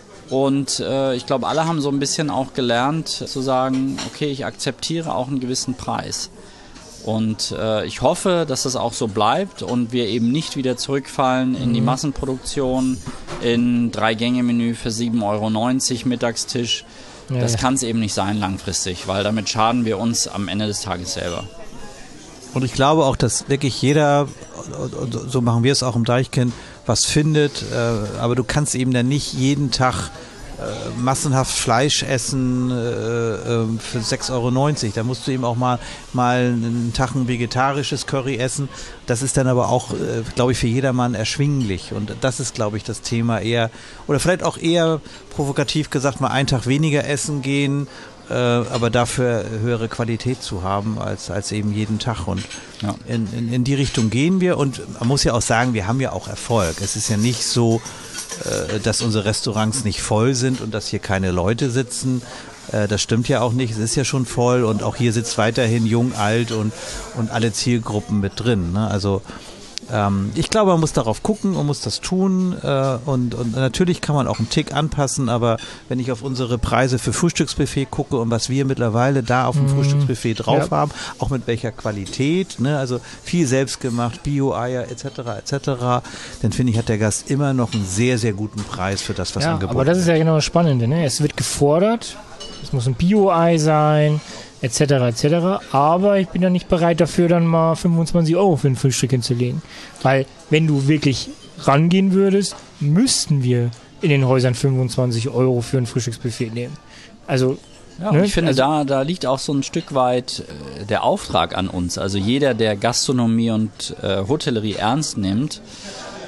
Und äh, ich glaube, alle haben so ein bisschen auch gelernt zu sagen, okay, ich akzeptiere auch einen gewissen Preis. Und äh, ich hoffe, dass das auch so bleibt und wir eben nicht wieder zurückfallen in die Massenproduktion, in Drei-Gänge-Menü für sieben Euro neunzig Mittagstisch. Ja, das ja. kann es eben nicht sein langfristig, weil damit schaden wir uns am Ende des Tages selber. Und ich glaube auch, dass wirklich jeder, so machen wir es auch im Deichkind, was findet, äh, aber du kannst eben dann nicht jeden Tag äh, massenhaft Fleisch essen äh, äh, für sechs Euro neunzig. Da musst du eben auch mal, mal einen Tag ein vegetarisches Curry essen. Das ist dann aber auch, äh, glaube ich, für jedermann erschwinglich. Und das ist, glaube ich, das Thema eher, oder vielleicht auch eher provokativ gesagt, mal einen Tag weniger essen gehen, äh, aber dafür höhere Qualität zu haben als, als eben jeden Tag. Und ja. in, in, in die Richtung gehen wir. Und man muss ja auch sagen, wir haben ja auch Erfolg. Es ist ja nicht so, dass unsere Restaurants nicht voll sind und dass hier keine Leute sitzen. Das stimmt ja auch nicht. Es ist ja schon voll und auch hier sitzt weiterhin jung, alt und, und alle Zielgruppen mit drin. Also ähm, ich glaube, man muss darauf gucken und muss das tun äh, und, und natürlich kann man auch einen Tick anpassen, aber wenn ich auf unsere Preise für Frühstücksbuffet gucke und was wir mittlerweile da auf dem mmh. Frühstücksbuffet drauf ja. haben, auch mit welcher Qualität, ne? Also viel selbstgemacht, Bio-Eier et cetera et cetera, dann finde ich, hat der Gast immer noch einen sehr, sehr guten Preis für das, was ja, angeboten wird. Aber das ist wird. ja genau das Spannende, ne? Es wird gefordert, es muss ein Bio-Ei sein, et cetera et cetera. Aber ich bin ja nicht bereit dafür, dann mal fünfundzwanzig Euro für ein Frühstück hinzulegen. Weil, wenn du wirklich rangehen würdest, müssten wir in den Häusern fünfundzwanzig Euro für ein Frühstücksbuffet nehmen. Also, ja, ne? Ich finde, also, da, da liegt auch so ein Stück weit äh, der Auftrag an uns. Also jeder, der Gastronomie und äh, Hotellerie ernst nimmt,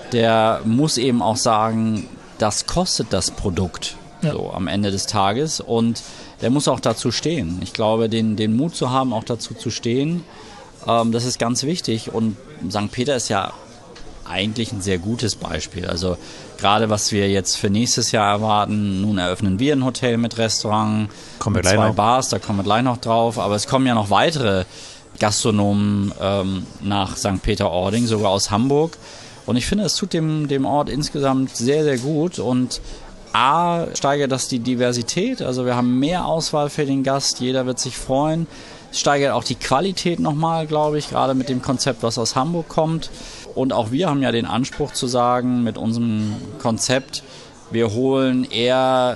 der muss eben auch sagen, das kostet das Produkt ja. so am Ende des Tages und der muss auch dazu stehen. Ich glaube, den, den Mut zu haben, auch dazu zu stehen, ähm, das ist ganz wichtig und Sankt Peter ist ja eigentlich ein sehr gutes Beispiel. Also gerade was wir jetzt für nächstes Jahr erwarten, nun eröffnen wir ein Hotel mit Restaurant, kommen mit wir zwei noch. Bars, da kommen wir gleich noch drauf, aber es kommen ja noch weitere Gastronomen ähm, nach Sankt Peter-Ording, sogar aus Hamburg. Und ich finde, es tut dem, dem Ort insgesamt sehr, sehr gut. Und A, steigert das die Diversität. Also wir haben mehr Auswahl für den Gast. Jeder wird sich freuen. Es steigert auch die Qualität nochmal, glaube ich, gerade mit dem Konzept, was aus Hamburg kommt. Und auch wir haben ja den Anspruch zu sagen, mit unserem Konzept, wir holen eher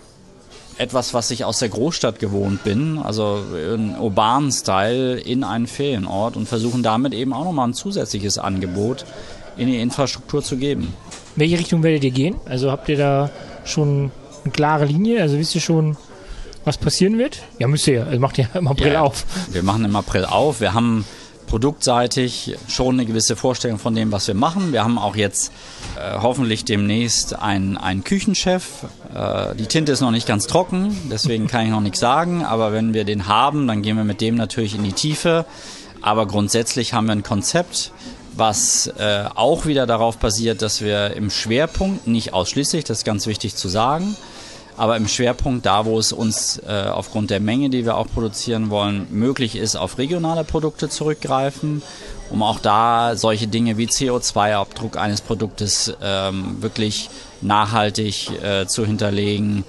etwas, was ich aus der Großstadt gewohnt bin, also einen urbanen Style in einen Ferienort und versuchen damit eben auch nochmal ein zusätzliches Angebot in die Infrastruktur zu geben. In welche Richtung werdet ihr gehen? Also habt ihr da schon eine klare Linie? Also wisst ihr schon, was passieren wird? Ja, müsst ihr ja. Also macht ihr im April ja, auf. Wir machen im April auf. Wir haben produktseitig schon eine gewisse Vorstellung von dem, was wir machen. Wir haben auch jetzt äh, hoffentlich demnächst einen, einen Küchenchef. Äh, die Tinte ist noch nicht ganz trocken, deswegen kann ich noch nichts sagen. Aber wenn wir den haben, dann gehen wir mit dem natürlich in die Tiefe. Aber grundsätzlich haben wir ein Konzept, was äh, auch wieder darauf basiert, dass wir im Schwerpunkt, nicht ausschließlich, das ist ganz wichtig zu sagen, aber im Schwerpunkt, da wo es uns äh, aufgrund der Menge, die wir auch produzieren wollen, möglich ist, auf regionale Produkte zurückgreifen, um auch da solche Dinge wie C O zwei Abdruck eines Produktes ähm, wirklich nachhaltig äh, zu hinterlegen.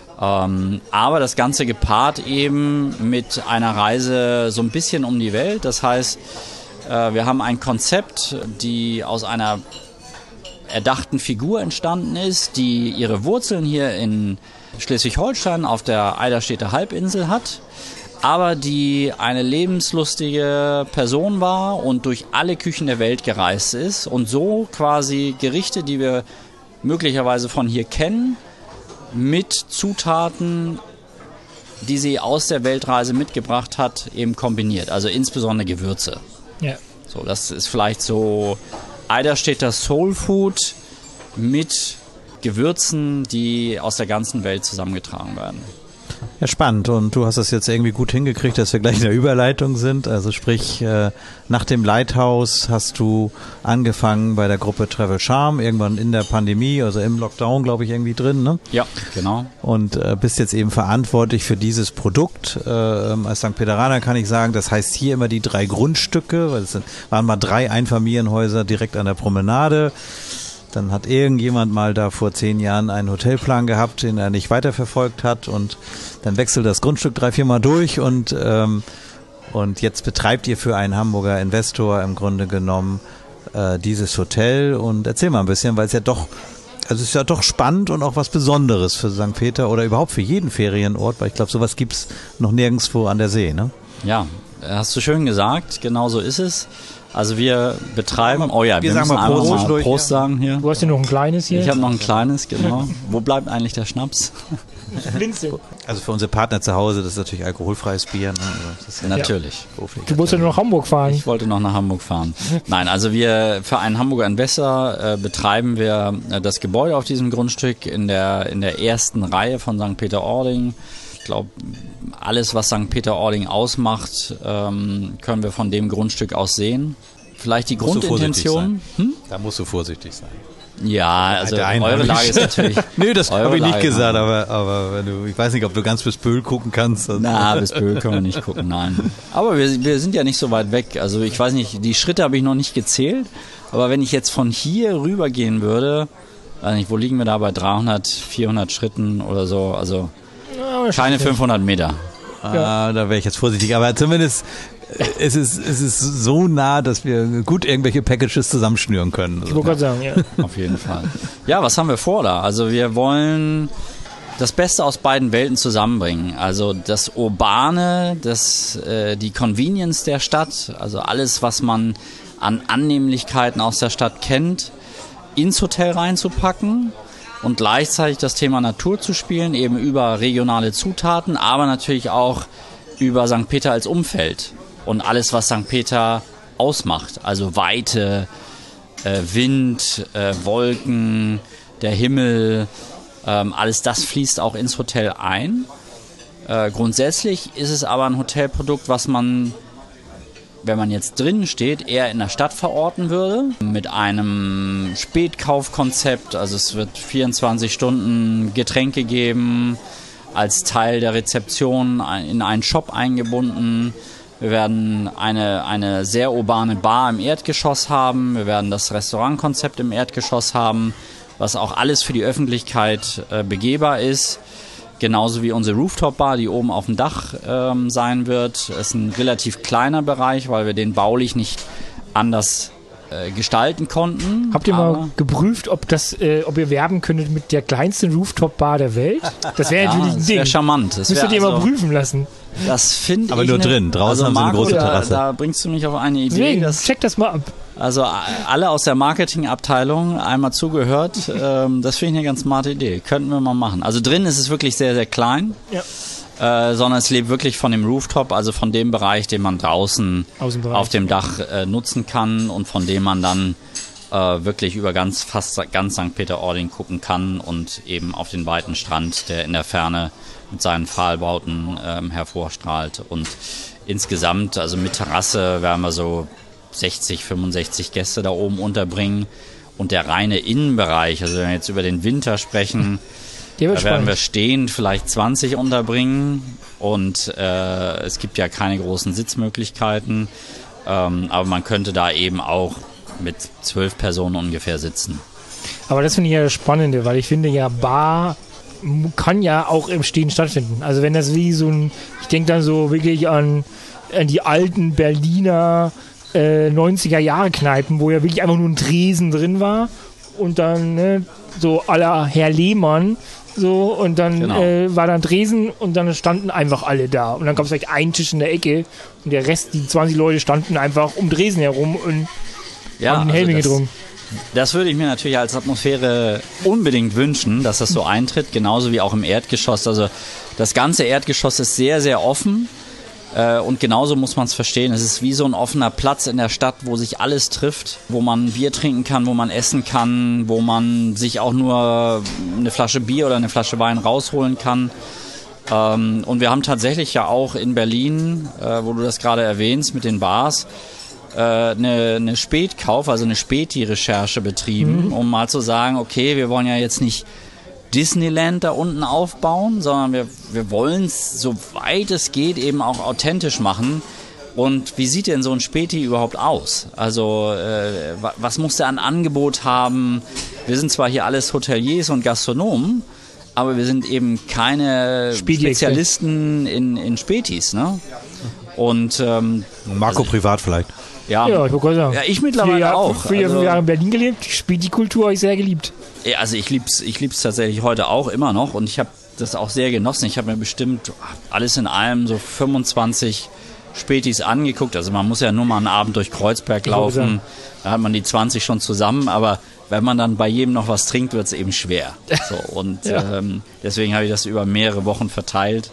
Ähm, aber das Ganze gepaart eben mit einer Reise so ein bisschen um die Welt. Das heißt, äh, wir haben ein Konzept, die aus einer erdachten Figur entstanden ist, die ihre Wurzeln hier in Schleswig-Holstein auf der Eiderstedter Halbinsel hat, aber die eine lebenslustige Person war und durch alle Küchen der Welt gereist ist und so quasi Gerichte, die wir möglicherweise von hier kennen, mit Zutaten, die sie aus der Weltreise mitgebracht hat, eben kombiniert, also insbesondere Gewürze. Ja. So, das ist vielleicht so Eiderstedter Soul Food mit Gewürzen, die aus der ganzen Welt zusammengetragen werden. Ja, spannend. Und du hast es jetzt irgendwie gut hingekriegt, dass wir gleich in der Überleitung sind. Also sprich, äh, nach dem Lighthouse hast du angefangen bei der Gruppe Travel Charm, irgendwann in der Pandemie, also im Lockdown, glaube ich, irgendwie drin, ne? Ja, genau. Und äh, bist jetzt eben verantwortlich für dieses Produkt. Äh, als Sankt Peteraner kann ich sagen, das heißt hier immer die drei Grundstücke, weil es sind, waren mal drei Einfamilienhäuser direkt an der Promenade. Dann hat irgendjemand mal da vor zehn Jahren einen Hotelplan gehabt, den er nicht weiterverfolgt hat und dann wechselt das Grundstück drei, vier Mal durch und, ähm, und jetzt betreibt ihr für einen Hamburger Investor im Grunde genommen äh, dieses Hotel und erzähl mal ein bisschen, weil es ja doch, also es ist ja doch spannend und auch was Besonderes für Sankt Peter oder überhaupt für jeden Ferienort, weil ich glaube, sowas gibt es noch nirgendwo an der See, ne? Ja, hast du schön gesagt, genau so ist es. Also wir betreiben, oh ja, wir, wir sagen müssen mal Prost, Prost, mal durch, Prost ja. sagen hier. Du hast ja noch ein kleines hier. Ich habe noch ein kleines, genau. Wo bleibt eigentlich der Schnaps? Blinzel. Also für unsere Partner zu Hause, das ist natürlich alkoholfreies Bier. Ne? Also das ist ja Natürlich. Du musst ja nur nach Hamburg fahren. Ich wollte noch nach Hamburg fahren. Nein, also wir für einen Hamburger Investor äh, betreiben wir äh, das Gebäude auf diesem Grundstück in der, in der ersten Reihe von Sankt Peter-Ording. Ich glaube, alles, was Sankt Peter-Ording ausmacht, ähm, können wir von dem Grundstück aus sehen. Vielleicht die musst Grundintention. Hm? Da musst du vorsichtig sein. Ja, also Der eure Lage ist natürlich... Nö, das habe ich nicht Lage, gesagt, aber, aber wenn du, ich weiß nicht, ob du ganz bis Böhl gucken kannst. Na, bis Böhl können wir nicht gucken, nein. Aber wir, wir sind ja nicht so weit weg. Also ich weiß nicht, die Schritte habe ich noch nicht gezählt, aber wenn ich jetzt von hier rüber gehen würde, weiß nicht, wo liegen wir da bei dreihundert, vierhundert Schritten oder so, also keine fünfhundert Meter. Ah, da wäre ich jetzt vorsichtig, aber zumindest es ist, es ist so nah, dass wir gut irgendwelche Packages zusammenschnüren können. Ich wollte gerade sagen, ja. Auf jeden Fall. Ja, was haben wir vor da? Also wir wollen das Beste aus beiden Welten zusammenbringen. Also das Urbane, das, äh, die Convenience der Stadt, also alles, was man an Annehmlichkeiten aus der Stadt kennt, ins Hotel reinzupacken und gleichzeitig das Thema Natur zu spielen, eben über regionale Zutaten, aber natürlich auch über Sankt Peter als Umfeld und alles, was Sankt Peter ausmacht. Also Weite, äh, Wind, äh, Wolken, der Himmel, ähm, alles das fließt auch ins Hotel ein. Äh, grundsätzlich ist es aber ein Hotelprodukt, was man, wenn man jetzt drin steht, eher in der Stadt verorten würde. Mit einem Spätkaufkonzept, also es wird vierundzwanzig Stunden Getränke geben, als Teil der Rezeption in einen Shop eingebunden. Wir werden eine, eine sehr urbane Bar im Erdgeschoss haben. Wir werden das Restaurantkonzept im Erdgeschoss haben, was auch alles für die Öffentlichkeit äh, begehbar ist. Genauso wie unsere Rooftop-Bar, die oben auf dem Dach ähm, sein wird. Es ist ein relativ kleiner Bereich, weil wir den baulich nicht anders äh, gestalten konnten. Habt ihr mal geprüft, ob das, äh, ob ihr werben könntet mit der kleinsten Rooftop-Bar der Welt? Das wäre ja, natürlich ein das Ding. Wäre charmant. Das Müsstet wär ihr also, mal prüfen lassen. Das finde ich. Aber nur ne, drin. Draußen also haben sie eine Marco, große Terrasse. Da, da bringst du mich auf eine Idee. Deswegen, dass, check das mal ab. Also alle aus der Marketingabteilung einmal zugehört. ähm, das finde ich eine ganz smarte Idee. Könnten wir mal machen. Also drin ist es wirklich sehr, sehr klein. Ja. Äh, sondern es lebt wirklich von dem Rooftop, also von dem Bereich, den man draußen auf dem Dach äh, nutzen kann und von dem man dann äh, wirklich über ganz fast ganz Sankt Peter-Ording gucken kann und eben auf den weiten Strand, der in der Ferne mit seinen Pfahlbauten ähm, hervorstrahlt. Und insgesamt, also mit Terrasse, werden wir so sechzig, fünfundsechzig Gäste da oben unterbringen. Und der reine Innenbereich, also wenn wir jetzt über den Winter sprechen, da werden spannend. wir stehend vielleicht zwanzig unterbringen. Und äh, es gibt ja keine großen Sitzmöglichkeiten. Ähm, aber man könnte da eben auch mit zwölf Personen ungefähr sitzen. Aber das finde ich ja das Spannende, weil ich finde ja, Bar kann ja auch im Stehen stattfinden. Also wenn das wie so ein, ich denke dann so wirklich an, an die alten Berliner äh, neunziger-Jahre-Kneipen, wo ja wirklich einfach nur ein Tresen drin war und dann ne, so à la Herr Lehmann so und dann genau. äh, war dann Tresen und dann standen einfach alle da und dann gab es vielleicht einen Tisch in der Ecke und der Rest, die zwanzig Leute standen einfach um Tresen herum und ja, haben den Helming also getrunken. Das würde ich mir natürlich als Atmosphäre unbedingt wünschen, dass das so eintritt, genauso wie auch im Erdgeschoss. Also das ganze Erdgeschoss ist sehr, sehr offen äh, und genauso muss man es verstehen. Es ist wie so ein offener Platz in der Stadt, wo sich alles trifft, wo man Bier trinken kann, wo man essen kann, wo man sich auch nur eine Flasche Bier oder eine Flasche Wein rausholen kann. Ähm, und wir haben tatsächlich ja auch in Berlin, äh, wo du das gerade erwähnst mit den Bars, Eine, eine Spätkauf, also eine Späti-Recherche betrieben, mhm. um mal zu sagen, okay, wir wollen ja jetzt nicht Disneyland da unten aufbauen, sondern wir, wir wollen es, soweit es geht, eben auch authentisch machen. Und wie sieht denn so ein Späti überhaupt aus? Also äh, was muss der an Angebot haben? Wir sind zwar hier alles Hoteliers und Gastronomen, aber wir sind eben keine Spezialisten in, in Spätis, ne? Und ähm, Marco also, privat vielleicht. Ja, ja, ich, sagen. ja, ich mittlerweile Jahre, auch. Vier, also, fünf Jahre in Berlin gelebt, die Kultur habe ich sehr geliebt. Ja, also ich lieb's, ich lieb's tatsächlich heute auch immer noch und ich habe das auch sehr genossen. Ich habe mir bestimmt alles in allem so fünfundzwanzig Spätis angeguckt. Also man muss ja nur mal einen Abend durch Kreuzberg laufen, da hat man die zwanzig schon zusammen, aber wenn man dann bei jedem noch was trinkt, wird es eben schwer. So, und ja. ähm, deswegen habe ich das über mehrere Wochen verteilt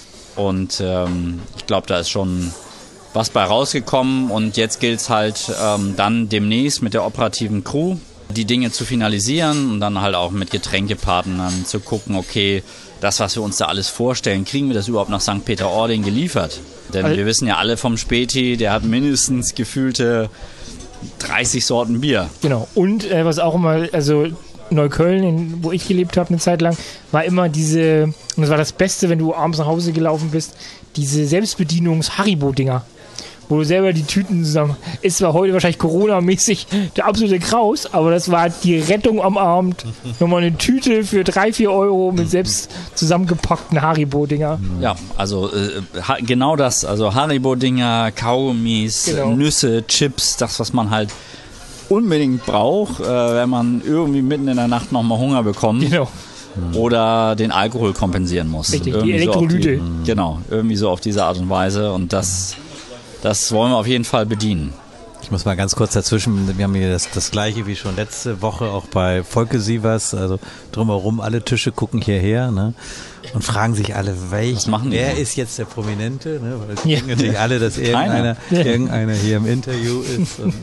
und ähm, ich glaube, da ist schon was bei rausgekommen und jetzt gilt es halt ähm, dann demnächst mit der operativen Crew die Dinge zu finalisieren und dann halt auch mit Getränkepartnern zu gucken, okay, das, was wir uns da alles vorstellen, kriegen wir das überhaupt nach Sankt Peter-Ording geliefert? Denn also, wir wissen ja alle vom Späti, der hat mindestens gefühlte dreißig Sorten Bier. Genau, und äh, was auch immer, also Neukölln, in, wo ich gelebt habe eine Zeit lang, war immer diese, und das war das Beste, wenn du abends nach Hause gelaufen bist, diese Selbstbedienungs-Haribo-Dinger, wo du selber die Tüten zusammen, ist zwar heute wahrscheinlich Corona-mäßig der absolute Kraus, aber das war die Rettung am Abend. Nochmal eine Tüte für drei, vier Euro mit selbst zusammengepackten Haribo-Dinger. Ja, also äh, genau das, also Haribo-Dinger, Kaugummis, genau. Nüsse, Chips, das, was man halt unbedingt braucht, äh, wenn man irgendwie mitten in der Nacht nochmal Hunger bekommt. Genau. Oder den Alkohol kompensieren muss. Richtig, irgendwie die Elektrolyte. So die, genau, irgendwie so auf diese Art und Weise und das... Das wollen wir auf jeden Fall bedienen. Ich muss mal ganz kurz dazwischen, wir haben hier das, das gleiche wie schon letzte Woche auch bei Volke Sievers, also drumherum, alle Tische gucken hierher, ne, und fragen sich alle, welch, wer ist jetzt der Prominente, ne, weil es ja. denken natürlich alle, dass irgendeiner, irgendeiner hier im Interview ist. Und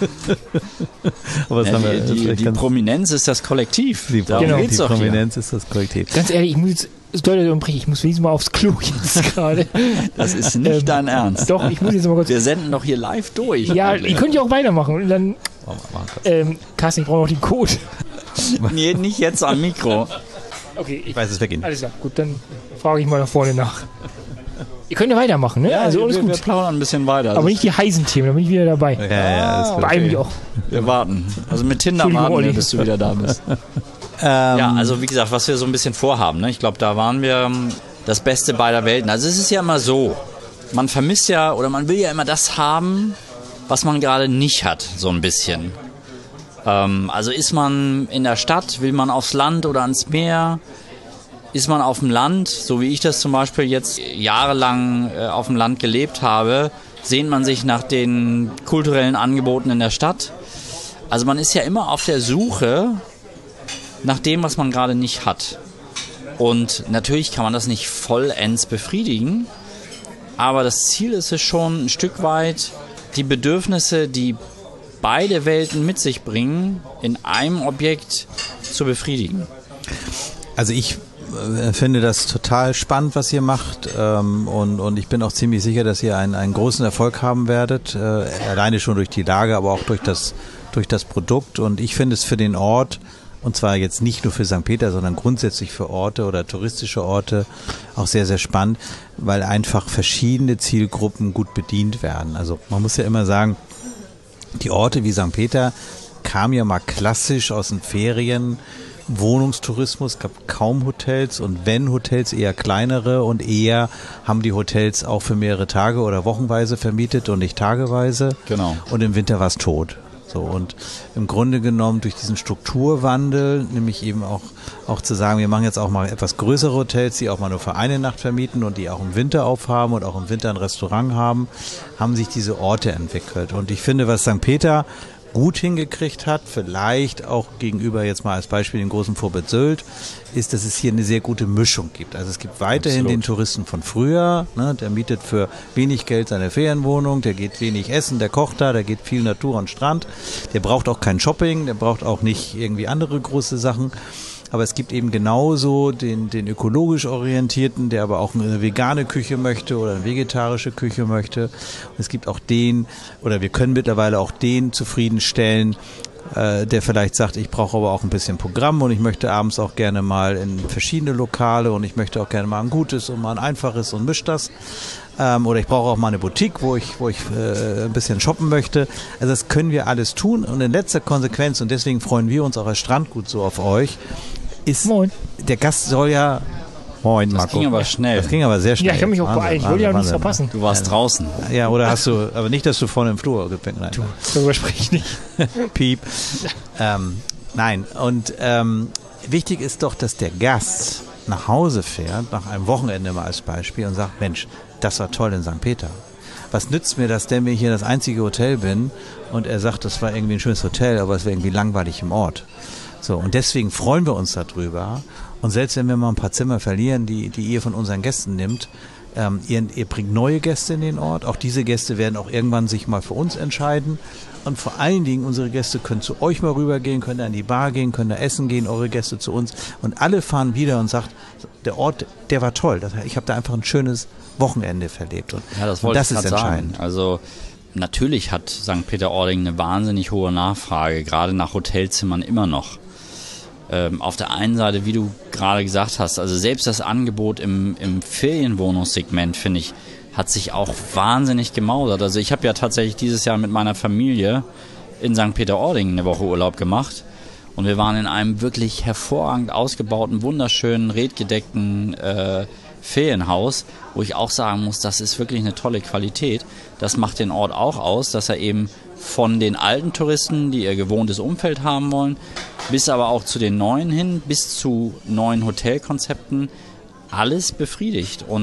aber ja, haben wir, die die, die Prominenz ist das Kollektiv. Die, genau. die Prominenz hier. ist das Kollektiv. Ganz ehrlich, ich muss jetzt ich muss wenigstens mal aufs Klo jetzt gerade. Das ist nicht ähm, dein Ernst. Doch, ich muss jetzt mal kurz. Wir senden doch hier live durch. Ja, ihr könnt ja auch weitermachen. Und dann, ähm, Carsten, ich brauche noch den Code. Nee, nicht jetzt am Mikro. Okay, ich, ich weiß es weggehen. Alles klar, gut, dann frage ich mal nach vorne nach. Ihr könnt ja weitermachen, ne? Ja, also wir, alles gut. Wir plaudern ein bisschen weiter. Aber nicht die heißen Themen, da bin ich wieder dabei. Ja, ja, das Bei allem auch. Wir warten. Also mit Tinder warten wir, bis du wieder da bist. Ähm, ja, also wie gesagt, was wir so ein bisschen vorhaben, ne? Ich glaube, da waren wir das Beste beider Welten. Also es ist ja immer so, man vermisst ja oder man will ja immer das haben, was man gerade nicht hat, so ein bisschen. Ähm, also ist man in der Stadt, will man aufs Land oder ans Meer? Ist man auf dem Land, so wie ich das zum Beispiel jetzt jahrelang äh, auf dem Land gelebt habe, sehnt man sich nach den kulturellen Angeboten in der Stadt. Also man ist ja immer auf der Suche nach dem, was man gerade nicht hat. Und natürlich kann man das nicht vollends befriedigen, aber das Ziel ist es schon ein Stück weit, die Bedürfnisse, die beide Welten mit sich bringen, in einem Objekt zu befriedigen. Also ich äh, finde das total spannend, was ihr macht, ähm, und, und ich bin auch ziemlich sicher, dass ihr einen, einen großen Erfolg haben werdet, äh, alleine schon durch die Lage, aber auch durch das, durch das Produkt. Und ich finde es für den Ort, und zwar jetzt nicht nur für Sankt Peter, sondern grundsätzlich für Orte oder touristische Orte auch sehr, sehr spannend, weil einfach verschiedene Zielgruppen gut bedient werden. Also man muss ja immer sagen, die Orte wie Sankt Peter kamen ja mal klassisch aus den Ferien, Wohnungstourismus, gab kaum Hotels und wenn Hotels eher kleinere und eher haben die Hotels auch für mehrere Tage oder wochenweise vermietet und nicht tageweise. Genau. Und im Winter war es tot. So, und im Grunde genommen durch diesen Strukturwandel, nämlich eben auch, auch zu sagen, wir machen jetzt auch mal etwas größere Hotels, die auch mal nur für eine Nacht vermieten und die auch im Winter aufhaben und auch im Winter ein Restaurant haben, haben sich diese Orte entwickelt. Und ich finde, was Sankt Peter gut hingekriegt hat, vielleicht auch gegenüber jetzt mal als Beispiel den großen Vorbild Sylt, ist, dass es hier eine sehr gute Mischung gibt. Also es gibt weiterhin Absolut. Den Touristen von früher, ne, der mietet für wenig Geld seine Ferienwohnung, der geht wenig essen, der kocht da, der geht viel Natur und Strand, der braucht auch kein Shopping, der braucht auch nicht irgendwie andere große Sachen. Aber es gibt eben genauso den, den ökologisch orientierten, der aber auch eine vegane Küche möchte oder eine vegetarische Küche möchte. Und es gibt auch den, oder wir können mittlerweile auch den zufriedenstellen, äh, der vielleicht sagt, ich brauche aber auch ein bisschen Programm und ich möchte abends auch gerne mal in verschiedene Lokale und ich möchte auch gerne mal ein gutes und mal ein einfaches und misch das. Ähm, oder ich brauche auch mal eine Boutique, wo ich, wo ich äh, ein bisschen shoppen möchte. Also das können wir alles tun und in letzter Konsequenz, und deswegen freuen wir uns auch als Strandgut so auf euch, ist, Moin. Der Gast soll ja, Moin, das Marco. Das ging aber schnell. Das ging aber sehr schnell. Ja, ich habe mich auch beeilt. Ich wollte ja auch nichts verpassen. Du warst ja. draußen. Ja, oder hast du, aber nicht, dass du vorne im Flur gepennt hast. Darüber spreche ich nicht. Piep. Ähm, nein, und ähm, wichtig ist doch, dass der Gast nach Hause fährt, nach einem Wochenende mal als Beispiel und sagt, Mensch, das war toll in Sankt Peter. Was nützt mir das denn, wenn ich hier das einzige Hotel bin und er sagt, das war irgendwie ein schönes Hotel, aber es wäre irgendwie langweilig im Ort. So, und deswegen freuen wir uns darüber. Und selbst wenn wir mal ein paar Zimmer verlieren, die, die ihr von unseren Gästen nimmt, ähm, ihr, ihr bringt neue Gäste in den Ort. Auch diese Gäste werden auch irgendwann sich mal für uns entscheiden. Und vor allen Dingen, unsere Gäste können zu euch mal rübergehen, können an die Bar gehen, können da essen gehen, eure Gäste zu uns. Und alle fahren wieder und sagt, der Ort, der war toll. Ich habe da einfach ein schönes Wochenende verlebt. Und, ja, das wollte und das ich ist entscheidend. Sagen. Also natürlich hat Sankt Peter-Ording eine wahnsinnig hohe Nachfrage, gerade nach Hotelzimmern immer noch. Ähm, auf der einen Seite, wie du gerade gesagt hast, also selbst das Angebot im, im Ferienwohnungssegment, finde ich, hat sich auch wahnsinnig gemausert. Also ich habe ja tatsächlich dieses Jahr mit meiner Familie in Sankt Peter-Ording eine Woche Urlaub gemacht und wir waren in einem wirklich hervorragend ausgebauten, wunderschönen, redgedeckten äh, Ferienhaus, wo ich auch sagen muss, das ist wirklich eine tolle Qualität. Das macht den Ort auch aus, dass er eben von den alten Touristen, die ihr gewohntes Umfeld haben wollen, bis aber auch zu den neuen hin, bis zu neuen Hotelkonzepten, alles befriedigt. Und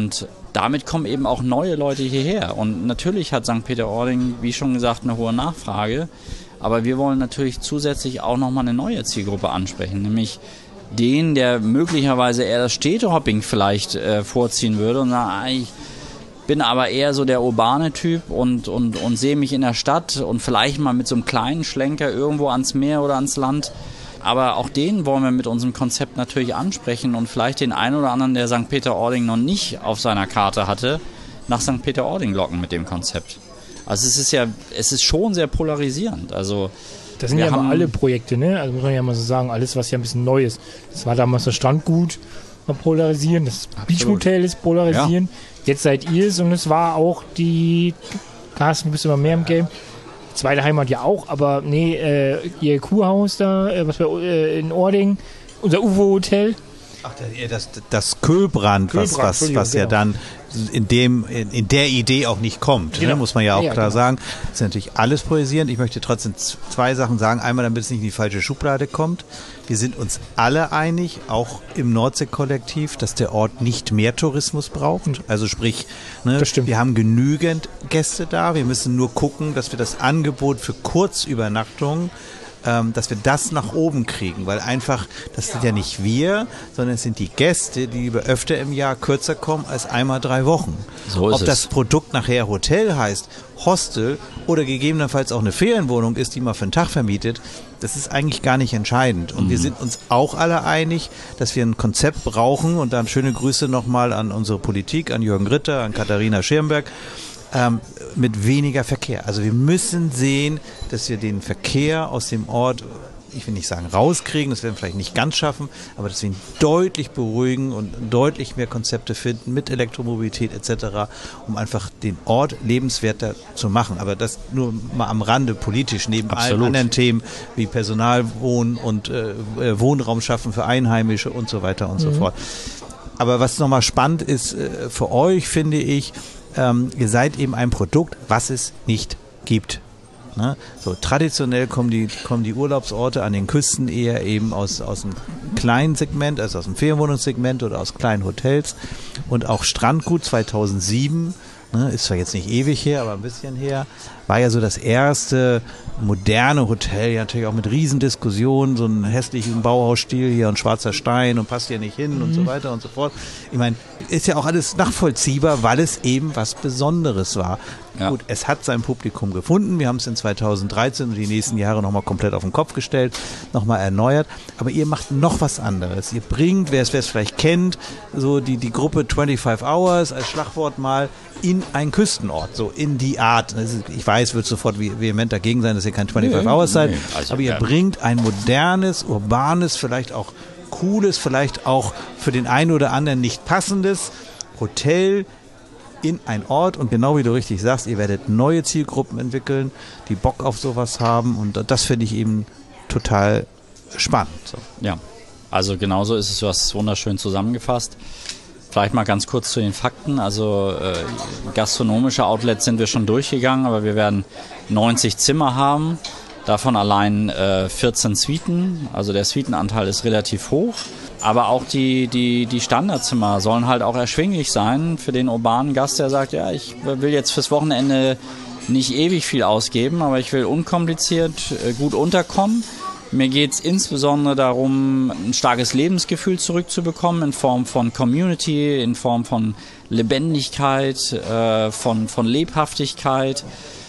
damit kommen eben auch neue Leute hierher. Und natürlich hat Sankt Peter-Ording, wie schon gesagt, eine hohe Nachfrage. Aber wir wollen natürlich zusätzlich auch nochmal eine neue Zielgruppe ansprechen, nämlich den, der möglicherweise eher das Städtehopping vielleicht äh, vorziehen würde und sagt, ah, ich bin aber eher so der urbane Typ und, und, und sehe mich in der Stadt und vielleicht mal mit so einem kleinen Schlenker irgendwo ans Meer oder ans Land. Aber auch den wollen wir mit unserem Konzept natürlich ansprechen und vielleicht den einen oder anderen, der Sankt Peter-Ording noch nicht auf seiner Karte hatte, nach Sankt Peter-Ording locken mit dem Konzept. Also es ist ja, es ist schon sehr polarisierend. Also das sind ja mal alle Projekte, ne? Also muss man ja mal so sagen, alles, was ja ein bisschen neu ist. Das war damals das Strandgut, mal polarisieren, das Beachhotel ist polarisieren. Ja. Jetzt seid ihr es und es war auch die, Carsten, du bist immer mehr im Game, zweite Heimat ja auch, aber nee, äh, ihr Kurhaus da, äh, was wir äh, in Ording, unser U F O-Hotel. Ach, das, das Köhlbrand, was, was, was ja dann in, dem, in, in der Idee auch nicht kommt, genau. ne, muss man ja auch ja, klar genau. sagen. Das ist natürlich alles polarisiert. Ich möchte trotzdem zwei Sachen sagen. Einmal, damit es nicht in die falsche Schublade kommt. Wir sind uns alle einig, auch im Nordsee-Kollektiv, dass der Ort nicht mehr Tourismus braucht. Also sprich, ne, wir haben genügend Gäste da. Wir müssen nur gucken, dass wir das Angebot für Kurzübernachtungen, Ähm, dass wir das nach oben kriegen, weil einfach, das sind ja nicht wir, sondern es sind die Gäste, die lieber öfter im Jahr kürzer kommen als einmal drei Wochen. So ist Ob das es. Produkt nachher Hotel heißt, Hostel oder gegebenenfalls auch eine Ferienwohnung ist, die man für einen Tag vermietet, das ist eigentlich gar nicht entscheidend. Und mhm. wir sind uns auch alle einig, dass wir ein Konzept brauchen und dann schöne Grüße nochmal an unsere Politik, an Jürgen Ritter, an Katharina Schirmberg, Ähm, mit weniger Verkehr. Also wir müssen sehen, dass wir den Verkehr aus dem Ort, ich will nicht sagen rauskriegen, das werden wir vielleicht nicht ganz schaffen, aber dass wir ihn deutlich beruhigen und deutlich mehr Konzepte finden mit Elektromobilität et cetera, um einfach den Ort lebenswerter zu machen. Aber das nur mal am Rande politisch, neben Absolut. allen anderen Themen wie Personalwohnen und äh, Wohnraum schaffen für Einheimische und so weiter und mhm. so fort. Aber was nochmal spannend ist äh, für euch, finde ich, Ähm, ihr seid eben ein Produkt, was es nicht gibt. Ne? So, traditionell kommen die, kommen die Urlaubsorte an den Küsten eher eben aus, aus einem kleinen Segment, also aus dem Ferienwohnungssegment oder aus kleinen Hotels. Und auch Strandgut zweitausendsieben, ne, ist zwar jetzt nicht ewig her, aber ein bisschen her, war ja so das erste moderne Hotel, ja natürlich auch mit Riesendiskussionen, so einen hässlichen Bauhausstil hier und schwarzer Stein und passt hier nicht hin mhm. und so weiter und so fort. Ich meine, ist ja auch alles nachvollziehbar, weil es eben was Besonderes war. Ja. Gut, es hat sein Publikum gefunden. Wir haben es in zweitausenddreizehn und die nächsten Jahre nochmal komplett auf den Kopf gestellt, nochmal erneuert. Aber ihr macht noch was anderes. Ihr bringt, wer es, wer es vielleicht kennt, so die, die Gruppe fünfundzwanzig Hours als Schlagwort mal in einen Küstenort, so in die Art. Ist, ich weiß, wird sofort vehement dagegen sein, dass ihr kein fünfundzwanzig Hours seid, nee, also aber ihr bringt ein modernes, urbanes, vielleicht auch cooles, vielleicht auch für den einen oder anderen nicht passendes Hotel in einen Ort und genau wie du richtig sagst, ihr werdet neue Zielgruppen entwickeln, die Bock auf sowas haben und das finde ich eben total spannend. So. Ja, also genauso ist es, du hast es wunderschön zusammengefasst. Vielleicht mal ganz kurz zu den Fakten. Also äh, gastronomische Outlets sind wir schon durchgegangen, aber wir werden neunzig Zimmer haben, davon allein äh, vierzehn Suiten. Also der Suitenanteil ist relativ hoch. Aber auch die, die, die Standardzimmer sollen halt auch erschwinglich sein für den urbanen Gast, der sagt, ja, ich will jetzt fürs Wochenende nicht ewig viel ausgeben, aber ich will unkompliziert äh, gut unterkommen. Mir geht es insbesondere darum, ein starkes Lebensgefühl zurückzubekommen in Form von Community, in Form von Lebendigkeit, äh, von, von Lebhaftigkeit,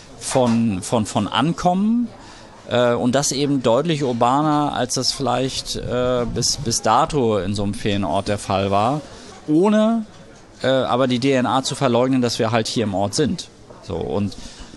von, von, von Ankommen. Äh, und das eben deutlich urbaner, als das vielleicht äh, bis, bis dato in so einem Ferienort der Fall war. Ohne äh, aber die D N A zu verleugnen, dass wir halt hier im Ort sind. So, und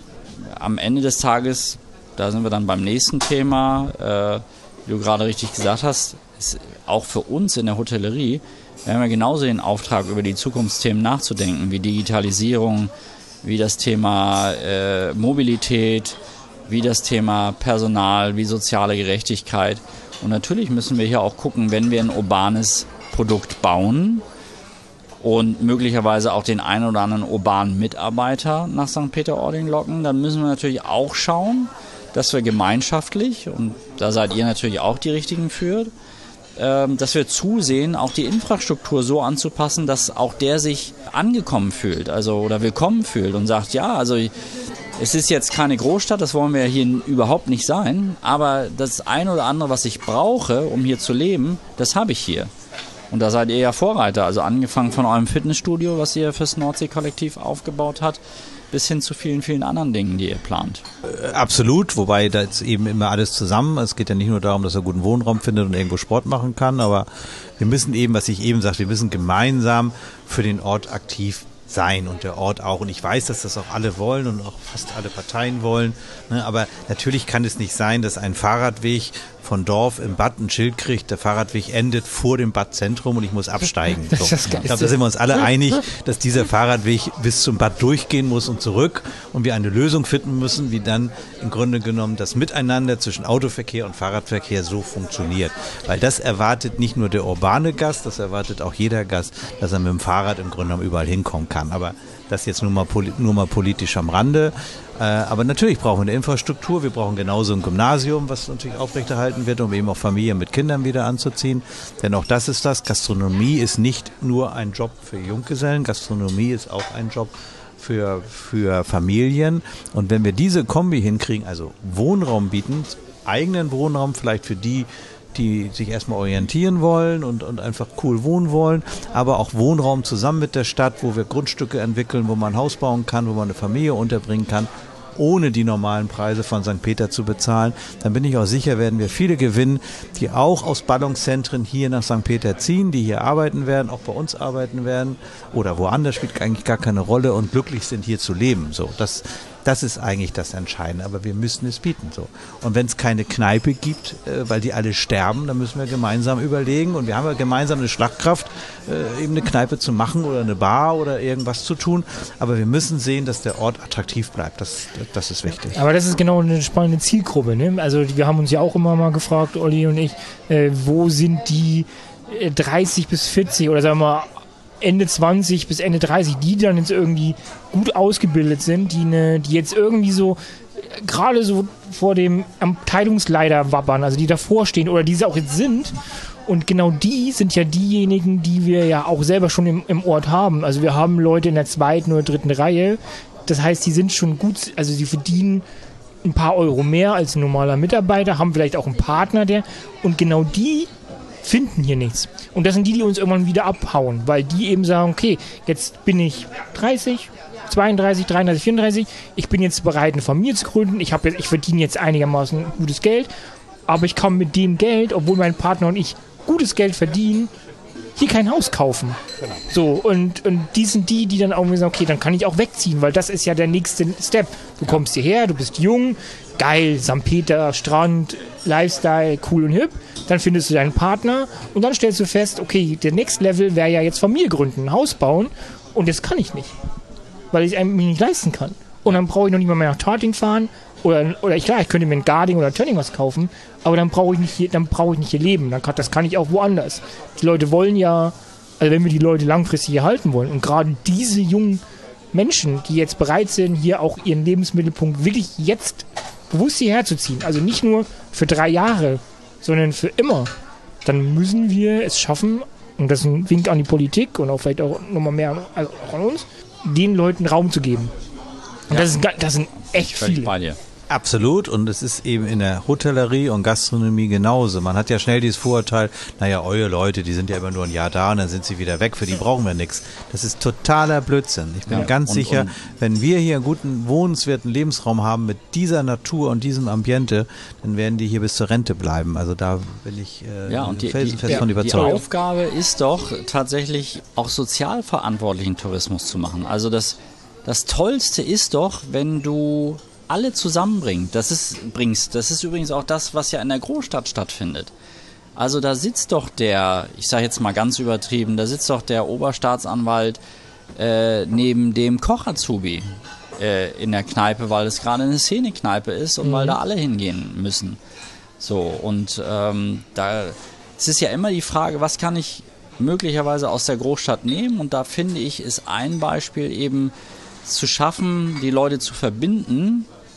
am Ende des Tages, da sind wir dann beim nächsten Thema, äh, wie du gerade richtig gesagt hast, ist auch für uns in der Hotellerie, wir haben ja genauso den Auftrag, über die Zukunftsthemen nachzudenken, wie Digitalisierung, wie das Thema äh, Mobilität, wie das Thema Personal, wie soziale Gerechtigkeit. Und natürlich müssen wir hier auch gucken, wenn wir ein urbanes Produkt bauen und möglicherweise auch den einen oder anderen urbanen Mitarbeiter nach Sankt Peter-Ording locken, dann müssen wir natürlich auch schauen, dass wir gemeinschaftlich, und da seid ihr natürlich auch die Richtigen für, ähm, dass wir zusehen, auch die Infrastruktur so anzupassen, dass auch der sich angekommen fühlt, also oder willkommen fühlt und sagt, ja, also es ist jetzt keine Großstadt, das wollen wir hier überhaupt nicht sein, aber das eine oder andere, was ich brauche, um hier zu leben, das habe ich hier. Und da seid ihr ja Vorreiter, also angefangen von eurem Fitnessstudio, was ihr fürs Nordsee-Kollektiv aufgebaut habt, bis hin zu vielen, vielen anderen Dingen, die ihr plant. Äh, absolut, wobei da ist eben immer alles zusammen. Es geht ja nicht nur darum, dass er guten Wohnraum findet und irgendwo Sport machen kann, aber wir müssen eben, was ich eben sagte, wir müssen gemeinsam für den Ort aktiv sein und der Ort auch. Und ich weiß, dass das auch alle wollen und auch fast alle Parteien wollen. Ne? Aber natürlich kann es nicht sein, dass ein Fahrradweg von Dorf im Bad ein Schild kriegt, der Fahrradweg endet vor dem Badzentrum und ich muss absteigen. So. Ich glaube, da sind wir uns alle einig, dass dieser Fahrradweg bis zum Bad durchgehen muss und zurück und wir eine Lösung finden müssen, wie dann im Grunde genommen das Miteinander zwischen Autoverkehr und Fahrradverkehr so funktioniert. Weil das erwartet nicht nur der urbane Gast, das erwartet auch jeder Gast, dass er mit dem Fahrrad im Grunde genommen überall hinkommen kann. Aber das jetzt nur mal, nur mal politisch am Rande. Äh, aber natürlich brauchen wir eine Infrastruktur. Wir brauchen genauso ein Gymnasium, was natürlich aufrechterhalten wird, um eben auch Familien mit Kindern wieder anzuziehen. Denn auch das ist das. Gastronomie ist nicht nur ein Job für Junggesellen. Gastronomie ist auch ein Job für, für Familien. Und wenn wir diese Kombi hinkriegen, also Wohnraum bieten, eigenen Wohnraum vielleicht für die, die sich erstmal orientieren wollen und, und einfach cool wohnen wollen, aber auch Wohnraum zusammen mit der Stadt, wo wir Grundstücke entwickeln, wo man ein Haus bauen kann, wo man eine Familie unterbringen kann, ohne die normalen Preise von Sankt Peter zu bezahlen, dann bin ich auch sicher, werden wir viele gewinnen, die auch aus Ballungszentren hier nach Sankt Peter ziehen, die hier arbeiten werden, auch bei uns arbeiten werden oder woanders, spielt eigentlich gar keine Rolle und glücklich sind, hier zu leben. So, das Das ist eigentlich das Entscheidende, aber wir müssen es bieten. So. Und wenn es keine Kneipe gibt, äh, weil die alle sterben, dann müssen wir gemeinsam überlegen und wir haben ja gemeinsam eine Schlagkraft, äh, eben eine Kneipe zu machen oder eine Bar oder irgendwas zu tun, aber wir müssen sehen, dass der Ort attraktiv bleibt. Das, das ist wichtig. Aber das ist genau eine spannende Zielgruppe. Ne? Also wir haben uns ja auch immer mal gefragt, Olli und ich, äh, wo sind die äh, dreißig bis vierzig oder sagen wir mal Ende zwanzig bis Ende dreißig, die dann jetzt irgendwie gut ausgebildet sind, die, ne, die jetzt irgendwie so gerade so vor dem Abteilungsleiter wappern, also die davor stehen oder die sie auch jetzt sind. Und genau die sind ja diejenigen, die wir ja auch selber schon im, im Ort haben. Also wir haben Leute in der zweiten oder dritten Reihe. Das heißt, die sind schon gut, also sie verdienen ein paar Euro mehr als ein normaler Mitarbeiter, haben vielleicht auch einen Partner, der, und genau die finden hier nichts. Und das sind die, die uns irgendwann wieder abhauen, weil die eben sagen, okay, jetzt bin ich dreißig, zweiunddreißig, dreiunddreißig, vierunddreißig, ich bin jetzt bereit, eine Familie zu gründen, ich, hab jetzt, ich verdiene jetzt einigermaßen gutes Geld, aber ich kann mit dem Geld, obwohl mein Partner und ich gutes Geld verdienen, hier kein Haus kaufen. Genau. So, und, und die sind die, die dann auch sagen, okay, dann kann ich auch wegziehen, weil das ist ja der nächste Step. Du kommst hierher, du bist jung, geil, Sankt Peter, Strand, Lifestyle, cool und hip. Dann findest du deinen Partner und dann stellst du fest, okay, der Next Level wäre ja jetzt Familie gründen, ein Haus bauen und das kann ich nicht, weil ich es mir nicht leisten kann. Und dann brauche ich noch nicht mal mehr nach Tarting fahren oder, oder ich, klar, ich könnte mir ein Garding oder ein Tönning was kaufen, aber dann brauche ich nicht hier, dann brauche ich nicht hier leben. Dann kann, das kann ich auch woanders. Die Leute wollen ja, also wenn wir die Leute langfristig hier halten wollen und gerade diese jungen Menschen, die jetzt bereit sind, hier auch ihren Lebensmittelpunkt wirklich jetzt bewusst hierher zu ziehen, also nicht nur für drei Jahre, sondern für immer, dann müssen wir es schaffen, und das ist ein Wink an die Politik und auch vielleicht auch nochmal mehr an, also auch an uns, den Leuten Raum zu geben. Und ja, das, ist, das sind echt viele. Bei dir. Absolut, und es ist eben in der Hotellerie und Gastronomie genauso. Man hat ja schnell dieses Vorurteil, naja, eure Leute, die sind ja immer nur ein Jahr da und dann sind sie wieder weg, für die brauchen wir nichts. Das ist totaler Blödsinn. Ich bin ja, ganz und, sicher, und wenn wir hier einen guten, wohnenswerten Lebensraum haben mit dieser Natur und diesem Ambiente, dann werden die hier bis zur Rente bleiben. Also da bin ich äh, ja, und die, felsenfest die, von überzeugt. Die Aufgabe ist doch tatsächlich auch sozial verantwortlichen Tourismus zu machen. Also das, das Tollste ist doch, wenn du alle zusammenbringt. Das ist, bringst. Das ist übrigens auch das, was ja in der Großstadt stattfindet. Also da sitzt doch der, ich sage jetzt mal ganz übertrieben, da sitzt doch der Oberstaatsanwalt äh, neben dem Koch-Azubi äh, in der Kneipe, weil es gerade eine Szene-Kneipe ist und mhm. weil da alle hingehen müssen. So, und ähm, da es ist ja immer die Frage, was kann ich möglicherweise aus der Großstadt nehmen? Und da finde ich, ist ein Beispiel eben zu schaffen, die Leute zu verbinden.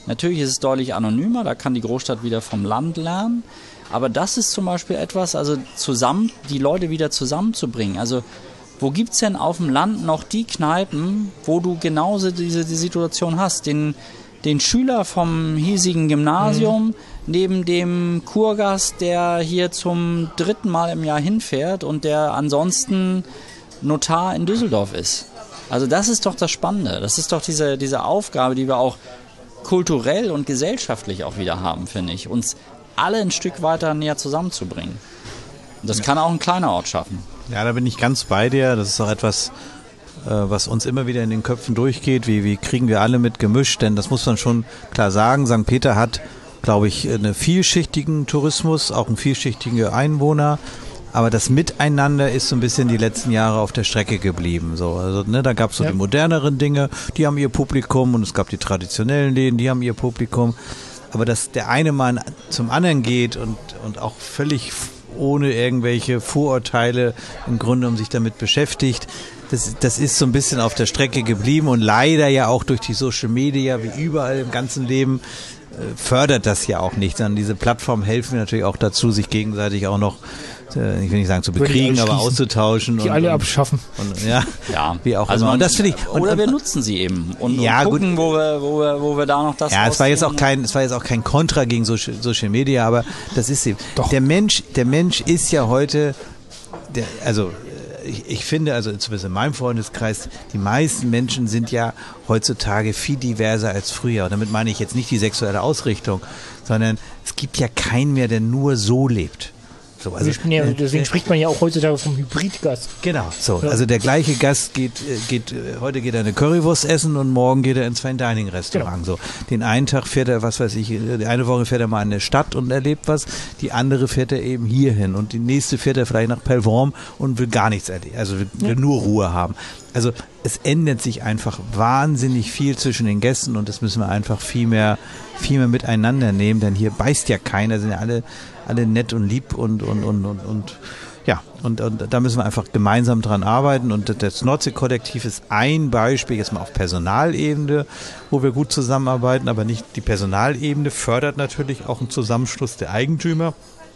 Natürlich ist es deutlich anonymer, da kann die Großstadt wieder vom Land lernen. Aber das ist zum Beispiel etwas, also zusammen, die Leute wieder zusammenzubringen. Also wo gibt es denn auf dem Land noch die Kneipen, wo du genauso diese die Situation hast? Den, den Schüler vom hiesigen Gymnasium mhm. neben dem Kurgast, der hier zum dritten Mal im Jahr hinfährt und der ansonsten Notar in Düsseldorf ist. Also das ist doch das Spannende. Das ist doch diese, diese Aufgabe, die wir auch kulturell und gesellschaftlich auch wieder haben, finde ich. Uns alle ein Stück weiter näher zusammenzubringen. Und das ja. kann auch ein kleiner Ort schaffen. Ja, da bin ich ganz bei dir. Das ist auch etwas, äh, was uns immer wieder in den Köpfen durchgeht. Wie, wie kriegen wir alle mit gemischt? Denn das muss man schon klar sagen. Sankt Peter hat, glaube ich, einen vielschichtigen Tourismus, auch einen vielschichtigen Einwohner. Aber das Miteinander ist so ein bisschen die letzten Jahre auf der Strecke geblieben. So, also, ne, da gab es so ja. die moderneren Dinge, die haben ihr Publikum, und es gab die traditionellen Läden, die haben ihr Publikum. Aber dass der eine Mann zum anderen geht und, und auch völlig ohne irgendwelche Vorurteile im Grunde um sich damit beschäftigt, das, das ist so ein bisschen auf der Strecke geblieben und leider ja auch durch die Social Media, wie überall im ganzen Leben, äh, fördert das ja auch nicht, sondern diese Plattformen helfen natürlich auch dazu, sich gegenseitig auch noch, äh, ich will nicht sagen zu bekriegen, aber auszutauschen. Die und, alle und, abschaffen. Und, ja, ja, wie auch also immer. Man, und das finde ich. Und, oder und, wir nutzen sie eben und, ja, und gucken, gut. wo wir, wo wir, wo wir da noch das. Ja, es war jetzt auch kein, es war jetzt auch kein Kontra gegen Social, Social Media, aber das ist eben. Doch. Der Mensch, der Mensch ist ja heute, der, also ich, ich finde, also zumindest in meinem Freundeskreis, die meisten Menschen sind ja heutzutage viel diverser als früher. Und damit meine ich jetzt nicht die sexuelle Ausrichtung, sondern es gibt ja keinen mehr, der nur so lebt. So, also, ja, deswegen äh, spricht man ja auch heutzutage vom Hybridgast. Genau, so. Ja. Also der gleiche Gast geht, geht, heute geht er eine Currywurst essen und morgen geht er ins Fine Dining Restaurant. Genau. So. Den einen Tag fährt er, was weiß ich, die eine Woche fährt er mal in eine Stadt und erlebt was, die andere fährt er eben hier hin und die nächste fährt er vielleicht nach Pelvorm und will gar nichts erleben, also will, will nur Ruhe haben. Also es ändert sich einfach wahnsinnig viel zwischen den Gästen und das müssen wir einfach viel mehr, viel mehr miteinander nehmen, denn hier beißt ja keiner, sind ja alle alle nett und lieb und und und und, und ja, und, und da müssen wir einfach gemeinsam dran arbeiten und das Nordsee-Kollektiv ist ein Beispiel, jetzt mal auf Personalebene, wo wir gut zusammenarbeiten, aber nicht die Personalebene fördert natürlich auch einen Zusammenschluss der Eigentümer.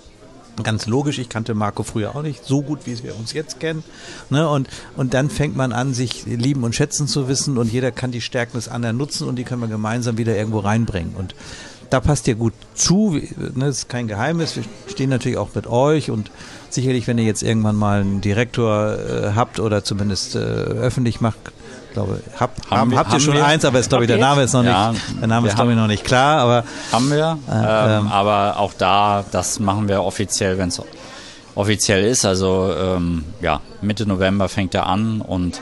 Ganz logisch, ich kannte Marco früher auch nicht so gut, wie wir uns jetzt kennen. Ne? Und, und dann fängt man an, sich lieben und schätzen zu wissen und jeder kann die Stärken des anderen nutzen und die können wir gemeinsam wieder irgendwo reinbringen. Und da passt ihr gut zu, ne? Das ist kein Geheimnis, wir stehen natürlich auch mit euch und sicherlich, wenn ihr jetzt irgendwann mal einen Direktor äh, habt oder zumindest äh, öffentlich macht, glaube habt, haben wir, habt ihr haben schon wir? eins, aber ist, glaube ich, der Name ist noch ja, nicht, der Name ist, glaube ich, noch nicht klar, aber haben wir, äh, ähm, ähm, aber auch da, das machen wir offiziell, wenn es offiziell ist, also ähm, ja, Mitte November fängt er an und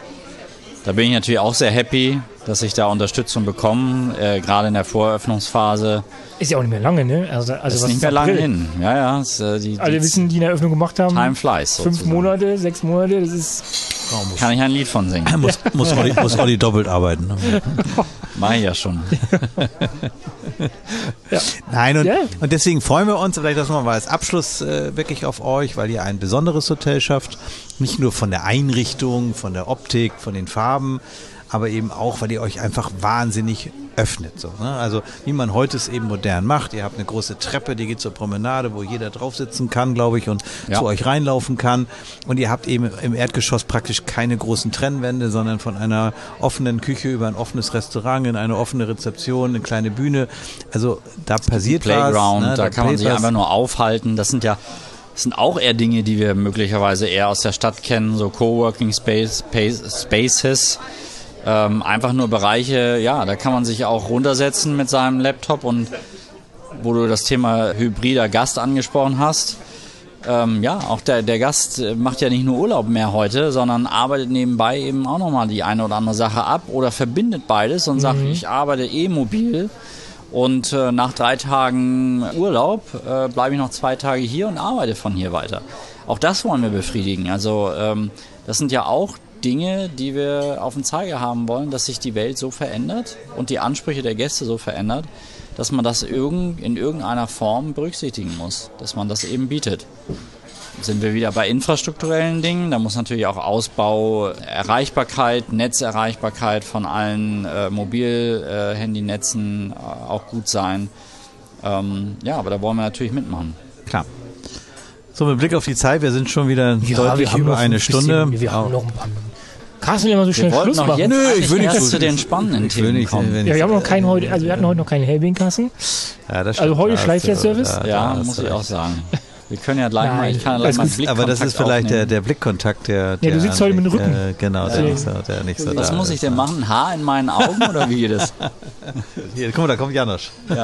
da bin ich natürlich auch sehr happy, dass ich da Unterstützung bekomme, äh, gerade in der Voreröffnungsphase. Ist ja auch nicht mehr lange, ne? Also, also ist was nicht mehr lange hin. Ja, ja. Es, äh, die, Alle die wissen, die eine Eröffnung gemacht haben. Time flies. Fünf sozusagen. Monate, sechs Monate, das ist. oh, Kann ich ein Lied von singen. muss, muss, Olli, muss Olli doppelt arbeiten. Ne? Mach ich ja schon. ja. Nein, und, ja. und deswegen freuen wir uns, vielleicht das mal als Abschluss äh, wirklich auf euch, weil ihr ein besonderes Hotel schafft. Nicht nur von der Einrichtung, von der Optik, von den Farben, aber eben auch, weil ihr euch einfach wahnsinnig öffnet. So, ne? Also wie man heute es eben modern macht. Ihr habt eine große Treppe, die geht zur Promenade, wo jeder drauf sitzen kann, glaube ich, und ja. zu euch reinlaufen kann. Und ihr habt eben im Erdgeschoss praktisch keine großen Trennwände, sondern von einer offenen Küche über ein offenes Restaurant in eine offene Rezeption, eine kleine Bühne. Also da passiert Playground, was. Ne? Da, da kann man sich was. einfach nur aufhalten. Das sind ja Das sind auch eher Dinge, die wir möglicherweise eher aus der Stadt kennen, so Coworking Space, Spaces. Ähm, einfach nur Bereiche, ja, da kann man sich auch runtersetzen mit seinem Laptop und wo du das Thema hybrider Gast angesprochen hast. Ähm, ja, auch der, der Gast macht ja nicht nur Urlaub mehr heute, sondern arbeitet nebenbei eben auch nochmal die eine oder andere Sache ab oder verbindet beides und mhm. sagt, ich arbeite eh mobil und äh, nach drei Tagen Urlaub äh, bleibe ich noch zwei Tage hier und arbeite von hier weiter. Auch das wollen wir befriedigen. Also ähm, das sind ja auch Dinge, die wir auf den Zeiger haben wollen, dass sich die Welt so verändert und die Ansprüche der Gäste so verändert, dass man das irgend, in irgendeiner Form berücksichtigen muss, dass man das eben bietet. sind wir wieder bei infrastrukturellen Dingen. Da muss natürlich auch Ausbau, Erreichbarkeit, Netzerreichbarkeit von allen äh, Mobil-Handynetzen äh, auch gut sein. Ähm, ja, aber da wollen wir natürlich mitmachen. Klar. So, mit Blick auf die Zeit, wir sind schon wieder Ja, deutlich über eine bisschen, Stunde. Wir haben noch ein paar Minuten. Carsten will immer so schnell Schluss machen. Jetzt Nö, ich will nicht erst so- zu den spannenden Ich will Themen nicht, kommen. wenn Ja, ich- wir haben noch keinen heute, also wir hatten heute noch keinen Hellbein-Kassen. Ja, das Also stimmt. heute Da schleift hast der du- Service? da- da Ja, hast muss du ich auch recht. sagen. Wir können ja gleich Nein, mal, ich kann ja gleich alles mal einen gut. Blickkontakt Aber das ist vielleicht der, aufnehmen. der Blickkontakt, der, der Ja, du sitzt heute mit dem Rücken. Äh, genau, der, Ja. nicht so, der nicht so Was da muss ich ist, denn ja. machen? Ein Haar in meinen Augen oder wie geht das? Hier, guck mal, da kommt Janosch. Ja,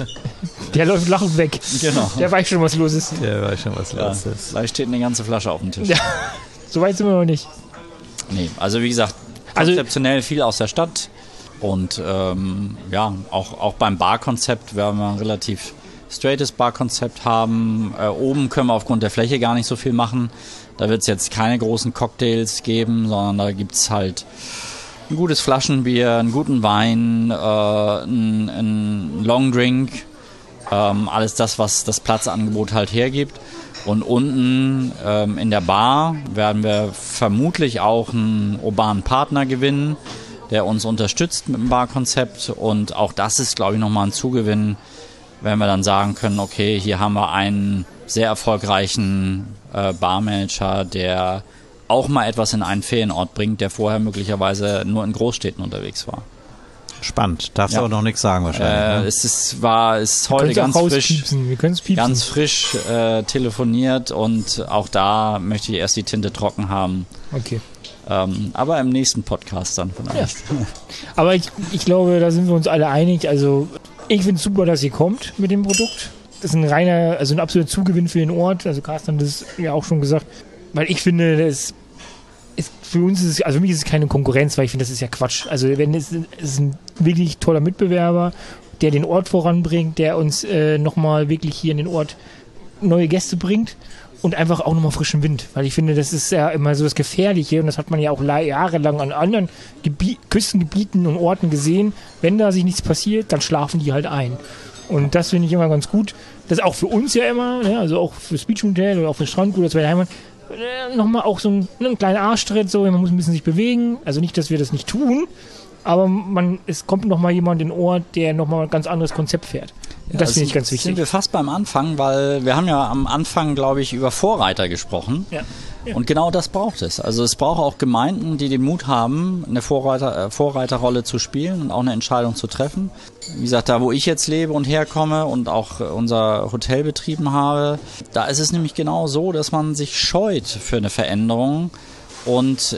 Der läuft lachend weg. genau. Der weiß schon, was los ist. Der weiß schon, was Ja, los ist. gleich steht eine ganze Flasche auf dem Tisch. Ja. So weit sind wir noch nicht. Nee, also wie gesagt, Also- konzeptionell viel aus der Stadt und ähm, ja, auch, auch beim Barkonzept werden wir ein relativ straightes Barkonzept haben. Äh, oben können wir aufgrund der Fläche gar nicht so viel machen. Da wird es jetzt keine großen Cocktails geben, sondern da gibt es halt ein gutes Flaschenbier, einen guten Wein, äh, ein, ein Longdrink, ähm, alles das, was das Platzangebot halt hergibt. Und unten ähm, in der Bar werden wir vermutlich auch einen urbanen Partner gewinnen, der uns unterstützt mit dem Barkonzept. Und auch das ist, glaube ich, nochmal ein Zugewinn, wenn wir dann sagen können, okay, hier haben wir einen sehr erfolgreichen äh, Barmanager, der auch mal etwas in einen Ferienort bringt, der vorher möglicherweise nur in Großstädten unterwegs war. Spannend. Darfst Ja. du auch noch nichts sagen wahrscheinlich. Äh, ne? es ist, war, ist heute Könnt's auch ganz frisch. rauspiepsen. Wir können es piepsen. Ganz frisch äh, telefoniert und auch da möchte ich erst die Tinte trocken haben. Okay. Ähm, aber im nächsten Podcast dann vielleicht. Aber ich, ich glaube, da sind wir uns alle einig. Also ich finde es super, dass ihr kommt mit dem Produkt. Das ist ein reiner, also ein absoluter Zugewinn für den Ort. Also Carsten hat das ja auch schon gesagt. Weil ich finde, das ist für uns ist es, also für mich ist es keine Konkurrenz, weil ich finde, das ist ja Quatsch. Also wenn es, es ist ein wirklich toller Mitbewerber, der den Ort voranbringt, der uns äh, nochmal wirklich hier in den Ort neue Gäste bringt und einfach auch nochmal frischen Wind. Weil ich finde, das ist ja immer so das Gefährliche und das hat man ja auch la- jahrelang an anderen Gebi- Küstengebieten und Orten gesehen. Wenn da sich nichts passiert, dann schlafen die halt ein. Und das finde ich immer ganz gut. Das ist auch für uns ja immer, ne? Also auch fürs Beach Hotel oder auch für Strandgut oder zweite Heimat, äh, nochmal auch so ein, ein kleiner Arschtritt, so, man muss ein bisschen sich bewegen. Also nicht, dass wir das nicht tun, aber man, es kommt nochmal jemand in den Ort, der nochmal ein ganz anderes Konzept fährt. Und das finde ich ganz Sind wichtig. wir fast beim Anfang, weil wir haben ja am Anfang, glaube ich, über Vorreiter gesprochen. Ja. Ja. Und genau das braucht es. Also es braucht auch Gemeinden, die den Mut haben, eine Vorreiter, äh, Vorreiterrolle zu spielen und auch eine Entscheidung zu treffen. Wie gesagt, da wo ich jetzt lebe und herkomme und auch äh, unser Hotel betrieben habe, da ist es nämlich genau so, dass man sich scheut für eine Veränderung. Und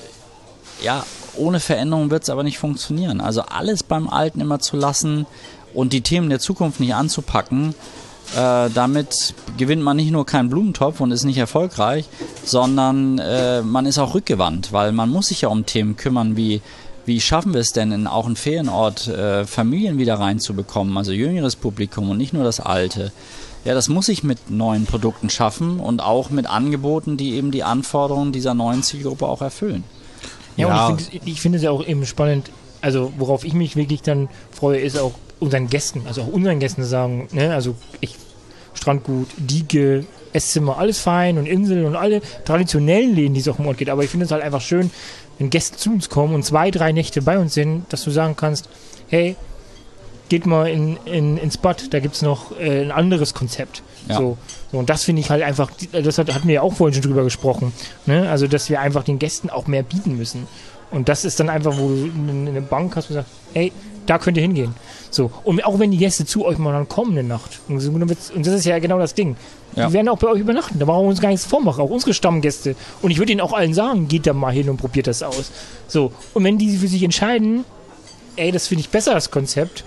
ja, ohne Veränderung wird es aber nicht funktionieren. Also alles beim Alten immer zu lassen und die Themen der Zukunft nicht anzupacken, Äh, damit gewinnt man nicht nur keinen Blumentopf und ist nicht erfolgreich, sondern äh, man ist auch rückgewandt, weil man muss sich ja um Themen kümmern, wie wie schaffen wir es denn, in auch einen Ferienort äh, Familien wieder reinzubekommen, also jüngeres Publikum und nicht nur das alte. Ja, das muss ich mit neuen Produkten schaffen und auch mit Angeboten, die eben die Anforderungen dieser neuen Zielgruppe auch erfüllen. Ja, Ja. und ich finde ich finde es ja auch eben spannend, also worauf ich mich wirklich dann freue, ist auch unseren Gästen, also auch unseren Gästen zu sagen, ne, also ich, Strandgut, Dieke, Esszimmer, alles fein und Insel und alle traditionellen Läden, die es auch im Ort geht, aber ich finde es halt einfach schön, wenn Gäste zu uns kommen und zwei, drei Nächte bei uns sind, dass du sagen kannst, hey, geht mal in, in, ins Bad, da gibt es noch äh, ein anderes Konzept. Ja. So, so, und das finde ich halt einfach, das hat, hatten wir ja auch vorhin schon drüber gesprochen, ne? Also dass wir einfach den Gästen auch mehr bieten müssen. Und das ist dann einfach, wo du eine Bank hast und sagst, hey, da könnt ihr hingehen. So, und auch wenn die Gäste zu euch mal dann kommen eine Nacht, und so, und das ist ja genau das Ding, Ja. die werden auch bei euch übernachten, da brauchen wir uns gar nichts vormachen, auch unsere Stammgäste. Und ich würde ihnen auch allen sagen, geht da mal hin und probiert das aus. So, und wenn die für sich entscheiden, ey, das finde ich besser, das Konzept,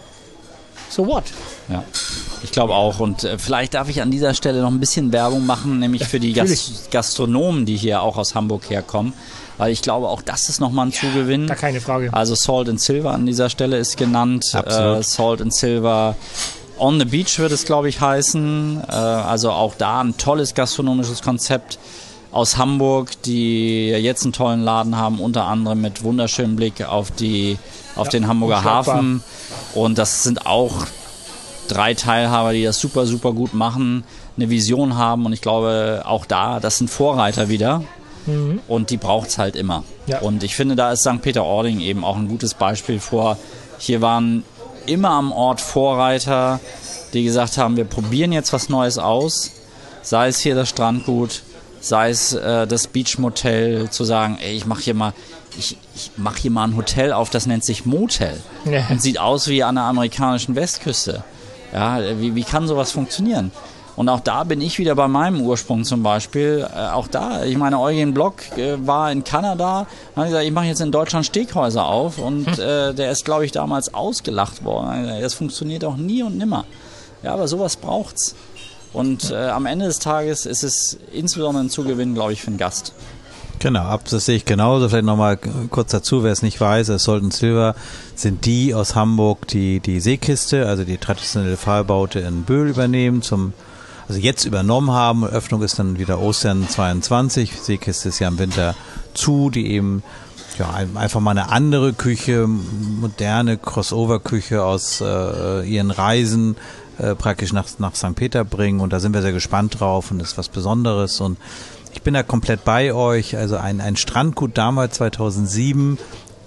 so what? Ja, ich glaube auch. Und äh, vielleicht darf ich an dieser Stelle noch ein bisschen Werbung machen, nämlich für die Gas Gastronomen, die hier auch aus Hamburg herkommen. Weil ich glaube, auch das ist nochmal ein Zugewinn. Da keine Frage. Also Salt and Silver an dieser Stelle ist genannt. Absolut. Äh, Salt and Silver on the Beach wird es, glaube ich, heißen. Äh, also auch da ein tolles gastronomisches Konzept aus Hamburg, die jetzt einen tollen Laden haben, unter anderem mit wunderschönem Blick auf, die, auf Ja, den Hamburger unschlagbar. Hafen. Und das sind auch drei Teilhaber, die das super, super gut machen, eine Vision haben und ich glaube auch da, das sind Vorreiter wieder mhm. und die braucht es halt immer. Ja. Und ich finde, da ist Sankt Peter-Ording eben auch ein gutes Beispiel vor. Hier waren immer am Ort Vorreiter, die gesagt haben, wir probieren jetzt was Neues aus, sei es hier das Strandgut, sei es äh, das Beach Motel, zu sagen, ey, ich mache hier mal ich, ich mache hier mal ein Hotel auf, das nennt sich Motel ja. und sieht aus wie an der amerikanischen Westküste. Ja, wie, wie kann sowas funktionieren? Und auch da bin ich wieder bei meinem Ursprung zum Beispiel. Äh, auch da, ich meine, Eugen Block äh, war in Kanada, hat gesagt, ich mache jetzt in Deutschland Steakhäuser auf und äh, der ist, glaube ich, damals ausgelacht worden. Das funktioniert auch nie und nimmer. Ja, aber sowas braucht's. Und äh, am Ende des Tages ist es insbesondere ein Zugewinn, glaube ich, für den Gast. Genau, das sehe ich genauso. Vielleicht nochmal kurz dazu, wer es nicht weiß, Salt and Silver sind die aus Hamburg, die die Seekiste, also die traditionelle Pfahlbaute in Böhl übernehmen, zum also jetzt übernommen haben. Öffnung ist dann wieder Ostern zweiundzwanzig. Seekiste ist ja im Winter zu, die eben ja einfach mal eine andere Küche, moderne Crossover-Küche aus äh, ihren Reisen äh, praktisch nach, nach Sankt Peter bringen. Und da sind wir sehr gespannt drauf und das ist was Besonderes. Und ich bin da komplett bei euch. Also ein, ein Strandgut damals zweitausendsieben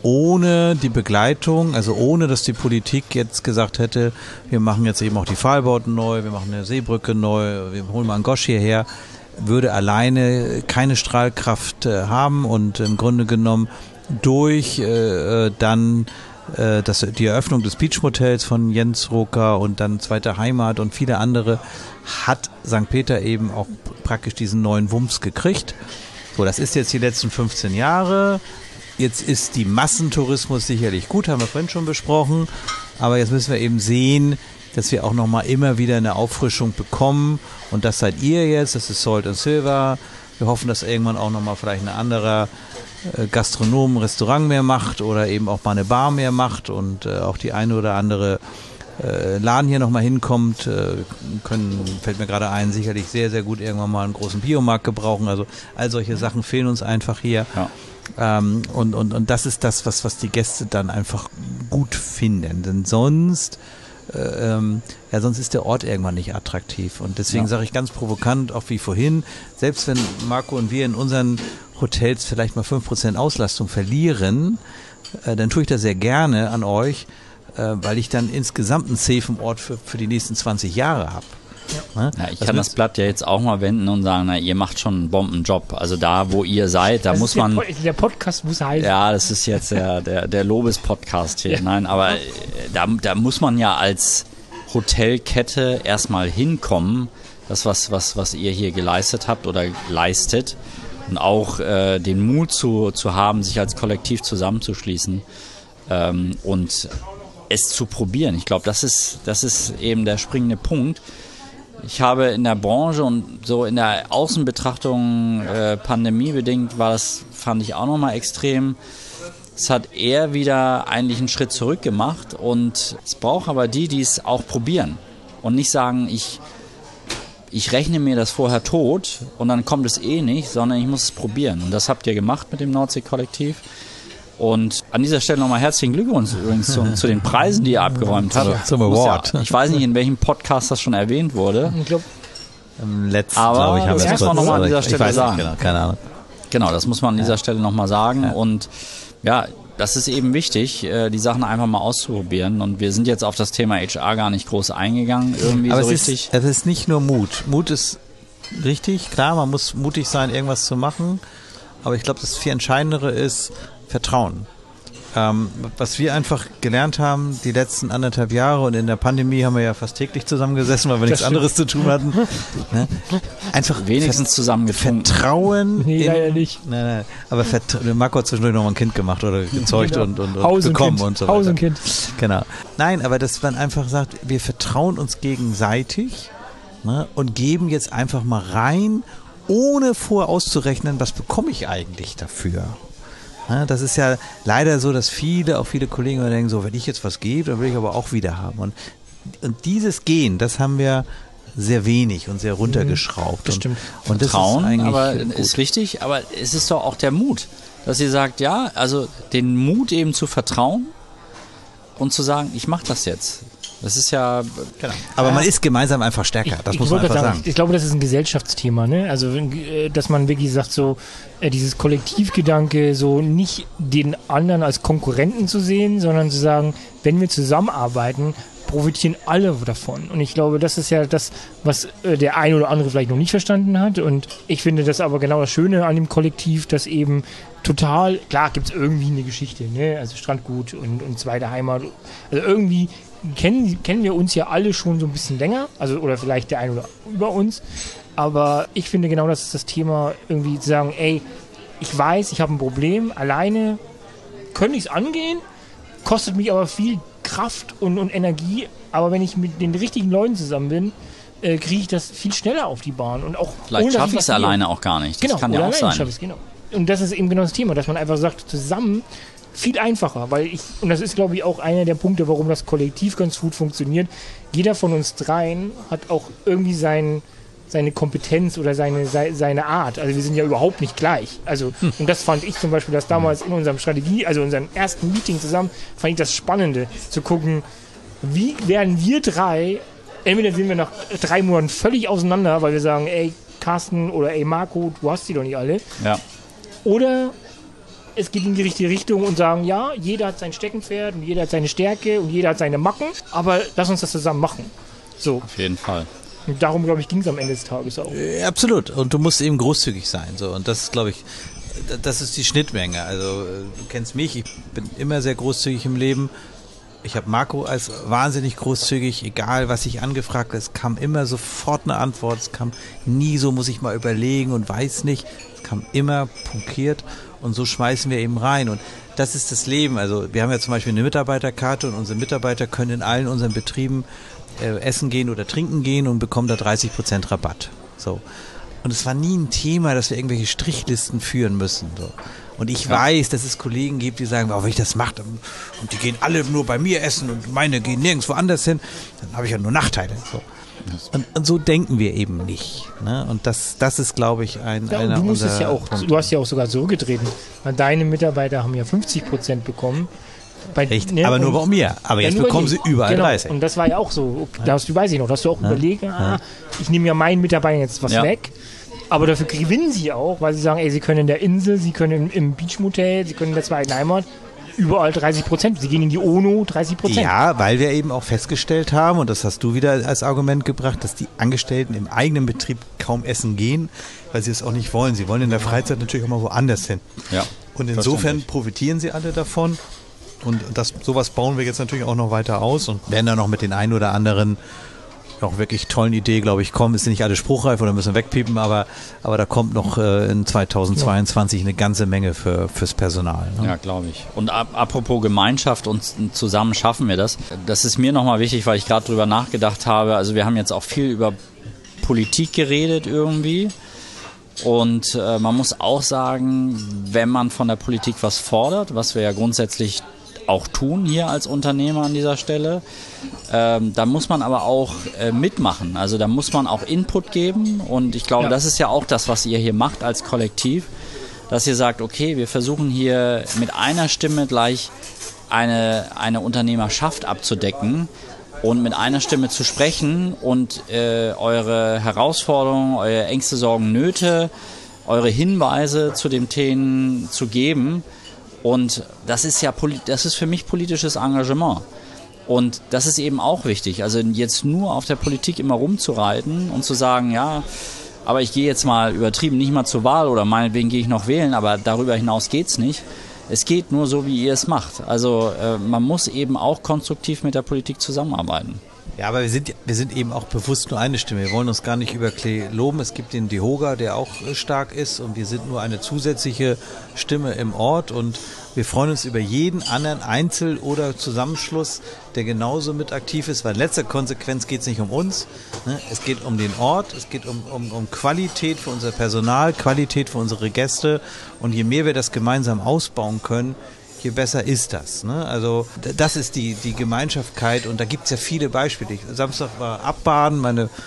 ohne die Begleitung, also ohne, dass die Politik jetzt gesagt hätte, wir machen jetzt eben auch die Pfahlbauten neu, wir machen eine Seebrücke neu, wir holen mal einen Gosch hierher, würde alleine keine Strahlkraft äh, haben und im Grunde genommen durch äh, dann äh, das, die Eröffnung des Beach Motels von Jens Rucker und dann Zweite Heimat und viele andere hat Sankt Peter eben auch praktisch diesen neuen Wumms gekriegt. So, das ist jetzt die letzten fünfzehn Jahre. Jetzt ist die Massentourismus sicherlich gut, haben wir vorhin schon besprochen, aber jetzt müssen wir eben sehen, dass wir auch nochmal immer wieder eine Auffrischung bekommen und das seid ihr jetzt, das ist Salt and Silver. Wir hoffen, dass irgendwann auch nochmal vielleicht ein anderer äh, Gastronom ein Restaurant mehr macht oder eben auch mal eine Bar mehr macht und äh, auch die eine oder andere äh, Laden hier nochmal hinkommt, äh, können, fällt mir gerade ein, sicherlich sehr, sehr gut irgendwann mal einen großen Biomarkt gebrauchen, also all solche Sachen fehlen uns einfach hier. Ja. Ähm, und, und, und das ist das, was, was die Gäste dann einfach gut finden. Denn sonst, äh, ähm, ja, sonst ist der Ort irgendwann nicht attraktiv. Und deswegen ja. sage ich ganz provokant, auch wie vorhin, selbst wenn Marco und wir in unseren Hotels vielleicht mal fünf Prozent Auslastung verlieren, äh, dann tue ich das sehr gerne an euch, äh, weil ich dann insgesamt einen safen Ort für, für die nächsten zwanzig Jahre habe. Ja. Ja, ich das kann das Blatt ja jetzt auch mal wenden und sagen, na, ihr macht schon einen Bombenjob. Also da, wo ihr seid, da das muss man... Der, der Podcast muss heißen. Ja, das ist jetzt der, der, der Lobes-Podcast hier. Ja. Nein, aber da, da muss man ja als Hotelkette erstmal hinkommen, das, was, was, was ihr hier geleistet habt oder leistet. Und auch äh, den Mut zu, zu haben, sich als Kollektiv zusammenzuschließen ähm, und es zu probieren. Ich glaube, das ist, das ist eben der springende Punkt. Ich habe in der Branche und so in der Außenbetrachtung äh, pandemiebedingt war das, fand ich auch nochmal extrem. Es hat eher wieder eigentlich einen Schritt zurück gemacht und es braucht aber die, die es auch probieren und nicht sagen, ich, ich rechne mir das vorher tot und dann kommt es eh nicht, sondern ich muss es probieren. Und das habt ihr gemacht mit dem Nordsee-Kollektiv. Und an dieser Stelle nochmal herzlichen Glückwunsch übrigens zu, zu den Preisen, die ihr abgeräumt habt. Zum Award. Ja, ich weiß nicht, in welchem Podcast das schon erwähnt wurde. Ich glaube, im letzten, aber glaube ich, haben das wir muss man nochmal an dieser Stelle sagen. Nicht, genau, keine Ahnung. Genau, das muss man an dieser ja. Stelle nochmal sagen. Ja. Und ja, das ist eben wichtig, die Sachen einfach mal auszuprobieren. Und wir sind jetzt auf das Thema H R gar nicht groß eingegangen, irgendwie aber so es richtig. Ist, es ist nicht nur Mut. Mut ist richtig, klar, man muss mutig sein, irgendwas zu machen. Aber ich glaube, das viel Entscheidendere ist Vertrauen. Ähm, was wir einfach gelernt haben, die letzten anderthalb Jahre und in der Pandemie haben wir ja fast täglich zusammengesessen, weil wir nichts anderes zu tun hatten. Ne? Einfach wenigstens zusammengefunden. Vertrauen. Nee, in, leider nicht. Nein, nein, aber Vertra- Marco hat zwischendurch noch mal ein Kind gemacht oder gezeugt genau. und, und, und Haus bekommen und, und so weiter. Haus und Kind. Genau. Nein, aber dass man einfach sagt, wir vertrauen uns gegenseitig, ne, und geben jetzt einfach mal rein, ohne vorher auszurechnen, was bekomme ich eigentlich dafür. Das ist ja leider so, dass viele, auch viele Kollegen denken, so, wenn ich jetzt was gebe, dann will ich aber auch wieder haben. Und, und dieses Gehen, das haben wir sehr wenig und sehr runtergeschraubt. Das stimmt. Und, und das Vertrauen, ist eigentlich aber gut. Ist richtig, aber es ist doch auch der Mut, dass ihr sagt, ja, also den Mut eben zu vertrauen und zu sagen, ich mache das jetzt. Das ist ja... Genau. Aber ja. man ist gemeinsam einfach stärker, das ich, muss ich man einfach sagen. sagen. Ich, ich glaube, das ist ein Gesellschaftsthema, ne? Also, dass man wirklich sagt, so dieses Kollektivgedanke, so nicht den anderen als Konkurrenten zu sehen, sondern zu sagen, wenn wir zusammenarbeiten, profitieren alle davon. Und ich glaube, das ist ja das, was äh, der ein oder andere vielleicht noch nicht verstanden hat. Und ich finde das aber genau das Schöne an dem Kollektiv, dass eben total, klar gibt es irgendwie eine Geschichte, ne? Also Strandgut und, und zweite Heimat. Also irgendwie kennen, kennen wir uns ja alle schon so ein bisschen länger, also oder vielleicht der ein oder über uns. Aber ich finde genau, das ist das Thema, irgendwie zu sagen, ey, ich weiß, ich habe ein Problem, alleine könnte ich es angehen, kostet mich aber viel Kraft und, und Energie, aber wenn ich mit den richtigen Leuten zusammen bin, äh, kriege ich das viel schneller auf die Bahn. Und auch vielleicht schaffe ich es alleine auch gar nicht. Das genau, kann ja auch sein. Genau. Und das ist eben genau das Thema, dass man einfach sagt, zusammen viel einfacher, weil ich, und das ist glaube ich auch einer der Punkte, warum das Kollektiv ganz gut funktioniert, jeder von uns dreien hat auch irgendwie sein, seine Kompetenz oder seine, seine Art. Also wir sind ja überhaupt nicht gleich. Also, hm. und das fand ich zum Beispiel, dass damals in unserem Strategie, also unserem ersten Meeting zusammen, fand ich das Spannende, zu gucken, wie werden wir drei, entweder sind wir nach drei Monaten völlig auseinander, weil wir sagen, ey, Carsten oder ey, Marco, du hast die doch nicht alle. Ja. Oder es geht in die richtige Richtung und sagen, ja, jeder hat sein Steckenpferd und jeder hat seine Stärke und jeder hat seine Macken, aber lass uns das zusammen machen. So. Auf jeden Fall. Und darum, glaube ich, ging es am Ende des Tages auch. Äh, absolut. Und du musst eben großzügig sein. So. Und das ist, glaube ich, das ist die Schnittmenge. Also du kennst mich, ich bin immer sehr großzügig im Leben. Ich habe Marco als wahnsinnig großzügig, egal was ich angefragt habe, es kam immer sofort eine Antwort. Es kam nie so, muss ich mal überlegen und weiß nicht. Es kam immer punkiert und so schmeißen wir eben rein. Und das ist das Leben. Also wir haben ja zum Beispiel eine Mitarbeiterkarte und unsere Mitarbeiter können in allen unseren Betrieben essen gehen oder trinken gehen und bekommen da dreißig Prozent Rabatt. So. Und es war nie ein Thema, dass wir irgendwelche Strichlisten führen müssen. So. Und ich ja. weiß, dass es Kollegen gibt, die sagen, oh, wenn ich das mache, und die gehen alle nur bei mir essen und meine gehen nirgendwo anders hin, dann habe ich ja nur Nachteile. So. Und, und so denken wir eben nicht. Ne? Und das, das ist, glaube ich, ein ja, einer du musst es ja auch, Punkte. Du hast ja auch sogar zurückgetreten. Deine Mitarbeiter haben ja fünfzig Prozent bekommen. Bei, Echt? Ne, aber nur bei mir. Aber ja, jetzt bekommen sie überall genau. dreißig. Und das war ja auch so. Da hast du, weiß ich noch, hast du auch ja. überlegt, ah, ja. ich nehme ja meinen Mitarbeitern jetzt was ja. weg. Aber dafür gewinnen sie auch, weil sie sagen, ey, sie können in der Insel, sie können im, im Beachmotel, sie können in der zweiten Heimat überall dreißig Prozent. Sie gehen in die ONO, dreißig Prozent. Ja, weil wir eben auch festgestellt haben, und das hast du wieder als Argument gebracht, dass die Angestellten im eigenen Betrieb kaum essen gehen, weil sie es auch nicht wollen. Sie wollen in der Freizeit natürlich auch mal woanders hin. Ja, und insofern profitieren sie alle davon. Und das, sowas bauen wir jetzt natürlich auch noch weiter aus und werden dann noch mit den ein oder anderen auch wirklich tollen Idee, glaube ich, kommen. Ist nicht alles spruchreif oder müssen wegpiepen, aber, aber da kommt noch äh, in zweitausendzweiundzwanzig eine ganze Menge für, fürs Personal. Ne? Ja, glaube ich. Und ab, apropos Gemeinschaft und zusammen schaffen wir das. Das ist mir nochmal wichtig, weil ich gerade drüber nachgedacht habe. Also wir haben jetzt auch viel über Politik geredet irgendwie. Und äh, man muss auch sagen, wenn man von der Politik was fordert, was wir ja grundsätzlich auch tun hier als Unternehmer an dieser Stelle, ähm, da muss man aber auch äh, mitmachen. Also da muss man auch Input geben und ich glaube, ja. das ist ja auch das, was ihr hier macht als Kollektiv, dass ihr sagt, okay, wir versuchen hier mit einer Stimme gleich eine, eine Unternehmerschaft abzudecken und mit einer Stimme zu sprechen und äh, eure Herausforderungen, eure Ängste, Sorgen, Nöte, eure Hinweise zu den Themen zu geben. Und das ist ja, das ist für mich politisches Engagement. Und das ist eben auch wichtig. Also jetzt nur auf der Politik immer rumzureiten und zu sagen, ja, aber ich gehe jetzt mal übertrieben nicht mal zur Wahl oder meinetwegen gehe ich noch wählen, aber darüber hinaus geht's nicht. Es geht nur so, wie ihr es macht. Also äh, man muss eben auch konstruktiv mit der Politik zusammenarbeiten. Ja, aber wir sind, wir sind eben auch bewusst nur eine Stimme. Wir wollen uns gar nicht über Klee loben. Es gibt den DEHOGA, der auch stark ist und wir sind nur eine zusätzliche Stimme im Ort und wir freuen uns über jeden anderen Einzel- oder Zusammenschluss, der genauso mit aktiv ist, weil in letzter Konsequenz geht es nicht um uns. Ne? Es geht um den Ort, es geht um, um, um Qualität für unser Personal, Qualität für unsere Gäste und je mehr wir das gemeinsam ausbauen können, je besser ist das. Ne? Also das ist die, die Gemeinschaftkeit und da gibt es ja viele Beispiele. Ich, Samstag war Abbaden, meine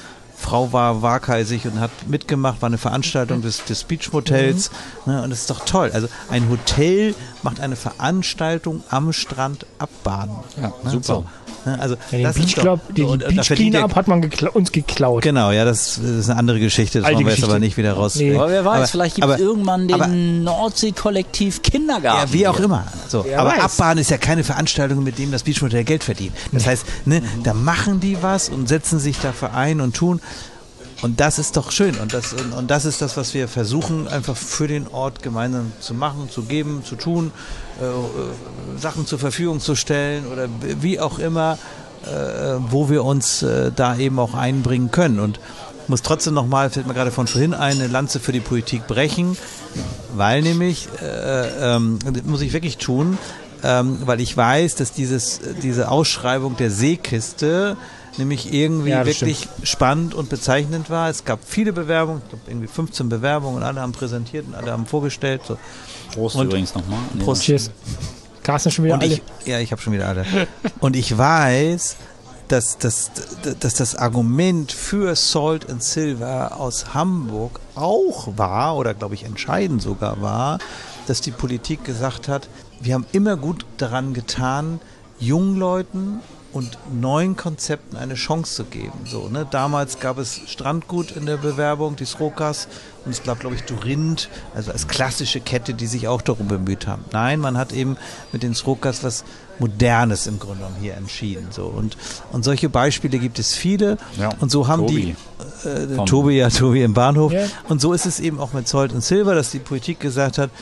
Frau war waghalsig und hat mitgemacht, war eine Veranstaltung des, des Beachmotels. Mhm. Ne, und das ist doch toll. Also ein Hotel macht eine Veranstaltung am Strand abbaden. Ja, ne, super. So. Also ja, den das Beach ist doch, Club, den und, Beach Cleanup hat man gekla- uns geklaut. Genau, ja, das, das ist eine andere Geschichte, das Alte wollen wir jetzt Geschichte. aber nicht wieder raus. Nee. Aber wer weiß, aber, vielleicht gibt aber, es irgendwann den aber, Nordsee-Kollektiv Kindergarten. Ja, wie auch hier. immer. So. Wer Aber weiß. Abbaden ist ja keine Veranstaltung, mit dem das Beachmotel Geld verdient. Das heißt, ne, Mhm. da machen die was und setzen sich dafür ein und tun. Und das ist doch schön. Und das, und, und das ist das, was wir versuchen, einfach für den Ort gemeinsam zu machen, zu geben, zu tun, äh, äh, Sachen zur Verfügung zu stellen oder wie auch immer, äh, wo wir uns äh, da eben auch einbringen können. Und muss trotzdem nochmal, fällt mir gerade von vorhin ein, eine Lanze für die Politik brechen, weil nämlich, äh, ähm, das muss ich wirklich tun, ähm, weil ich weiß, dass dieses, diese Ausschreibung der Seekiste nämlich irgendwie Ja, das wirklich spannend und bezeichnend war. Es gab viele Bewerbungen, ich glaube irgendwie fünfzehn Bewerbungen und alle haben präsentiert und alle haben vorgestellt. So. Prost Und- übrigens nochmal. Nee. Prost. Cheers. Carsten schon wieder Und alle. ich, ja, ich habe schon wieder alle. Und ich weiß, dass, dass, dass das Argument für Salt and Silver aus Hamburg auch war, oder glaube ich entscheidend sogar war, dass die Politik gesagt hat, wir haben immer gut daran getan, jungen Leuten und neuen Konzepten eine Chance zu geben. So, ne? Damals gab es Strandgut in der Bewerbung, die Srokas, und es gab, glaube ich, Dorint, also als klassische Kette, die sich auch darum bemüht haben. Nein, man hat eben mit den Srokas was Modernes im Grunde genommen hier entschieden. So. Und, und solche Beispiele gibt es viele. Ja, Und so haben Tobi. die, äh, Vom- Tobi, ja, Tobi im Bahnhof. Ja. Und so ist es eben auch mit Salt and Silver, dass die Politik gesagt hat,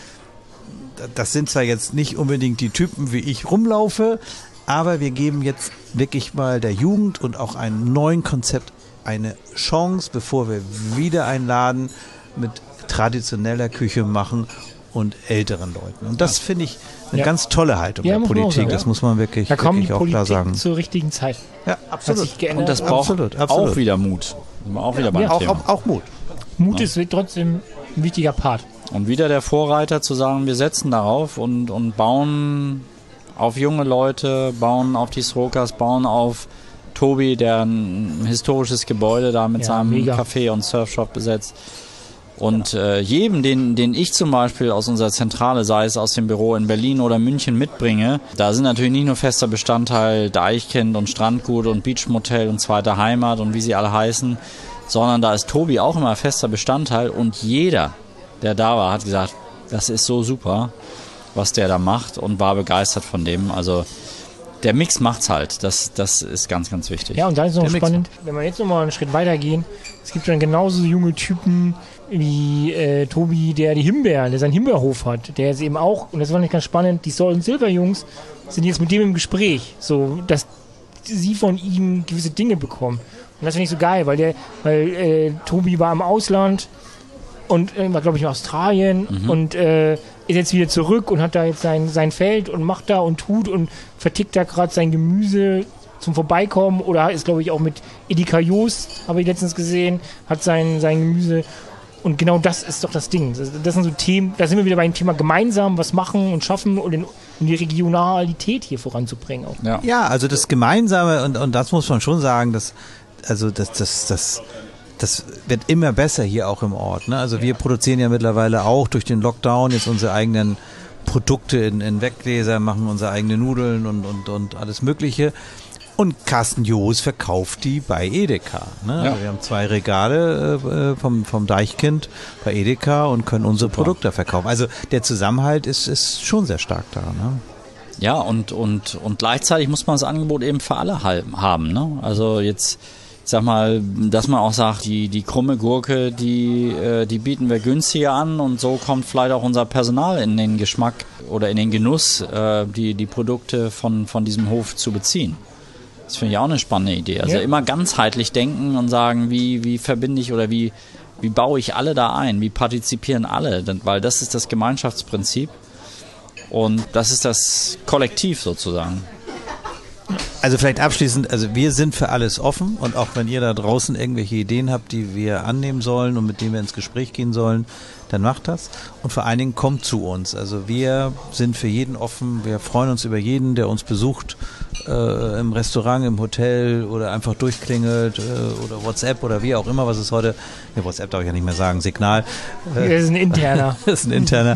das sind zwar jetzt nicht unbedingt die Typen, wie ich rumlaufe, aber wir geben jetzt wirklich mal der Jugend und auch einem neuen Konzept eine Chance, bevor wir wieder einen Laden mit traditioneller Küche machen und älteren Leuten. Und das finde ich eine Ja. ganz tolle Haltung Ja, der muss man auch Politik. sagen, Das ja. muss man wirklich, Da kommt wirklich die auch klar Politik sagen. zur richtigen Zeit. Ja, Hat absolut. sich geändert. Und das braucht Absolut, absolut. auch wieder Mut. Sind wir auch wieder beim Ja, Auch, Thema. auch, auch Mut. Mut ist trotzdem ein wichtiger Part. Und wieder der Vorreiter zu sagen, wir setzen darauf und, und bauen auf junge Leute, bauen auf die Srokas, bauen auf Tobi, der ein historisches Gebäude da mit Ja, seinem mega. Café und Surfshop besetzt. Und äh, jedem, den, den ich zum Beispiel aus unserer Zentrale, sei es aus dem Büro in Berlin oder München, mitbringe, da sind natürlich nicht nur fester Bestandteil Deichkind und Strandgut und Beachmotel und zweite Heimat und wie sie alle heißen, sondern da ist Tobi auch immer fester Bestandteil und jeder, der da war, hat gesagt, das ist so super, was der da macht und war begeistert von dem. Also der Mix macht's halt. Das, das ist ganz, ganz wichtig. Ja, und dann ist noch Der Mix. spannend, wenn wir jetzt nochmal einen Schritt weiter gehen, es gibt dann genauso junge Typen wie äh, Tobi, der die Himbeeren, der seinen Himbeerhof hat, der ist eben auch, und das fand ich ganz spannend, die Salt and Silver Jungs sind jetzt mit dem im Gespräch, so, dass sie von ihm gewisse Dinge bekommen. Und das finde ich so geil, weil der, weil äh, Tobi war im Ausland und äh, war, glaube ich, in Australien Mhm. und äh, ist jetzt wieder zurück und hat da jetzt sein, sein Feld und macht da und tut und vertickt da gerade sein Gemüse zum Vorbeikommen oder ist, glaube ich, auch mit Edeka Jost, habe ich letztens gesehen, hat sein, sein Gemüse. Und genau das ist doch das Ding. Das, das sind so Themen, da sind wir wieder beim Thema gemeinsam was machen und schaffen und in, um die Regionalität hier voranzubringen auch. Ja. Ja, also das Gemeinsame, und, und das muss man schon sagen, dass, also das, das, das, das wird immer besser hier auch im Ort. Ne? Also wir produzieren ja mittlerweile auch durch den Lockdown jetzt unsere eigenen Produkte in, in Weggläser, machen unsere eigenen Nudeln und, und, und alles Mögliche. Und Carsten Joos verkauft die bei Edeka. Ne? Ja. Also wir haben zwei Regale äh, vom, vom Deichkind bei Edeka und können unsere Super. Produkte verkaufen. Also der Zusammenhalt ist, ist schon sehr stark da. Ne? Ja, und, und, und gleichzeitig muss man das Angebot eben für alle halb- haben. Ne? Also jetzt, ich sag mal, dass man auch sagt, die, die krumme Gurke, die, äh, die bieten wir günstiger an und so kommt vielleicht auch unser Personal in den Geschmack oder in den Genuss, äh, die, die Produkte von, von diesem Hof zu beziehen. Das finde ich auch eine spannende Idee. Also Ja. immer ganzheitlich denken und sagen, wie, wie verbinde ich oder wie, wie baue ich alle da ein, wie partizipieren alle, denn, weil das ist das Gemeinschaftsprinzip. Und das ist das Kollektiv sozusagen. Also vielleicht abschließend, also wir sind für alles offen und auch wenn ihr da draußen irgendwelche Ideen habt, die wir annehmen sollen und mit denen wir ins Gespräch gehen sollen, dann macht das. Und vor allen Dingen kommt zu uns. Also wir sind für jeden offen. Wir freuen uns über jeden, der uns besucht, äh, im Restaurant, im Hotel oder einfach durchklingelt äh, oder WhatsApp oder wie auch immer, was es heute, ja, WhatsApp darf ich ja nicht mehr sagen, Signal. Äh, das ist ein interner. Das ist ein interner.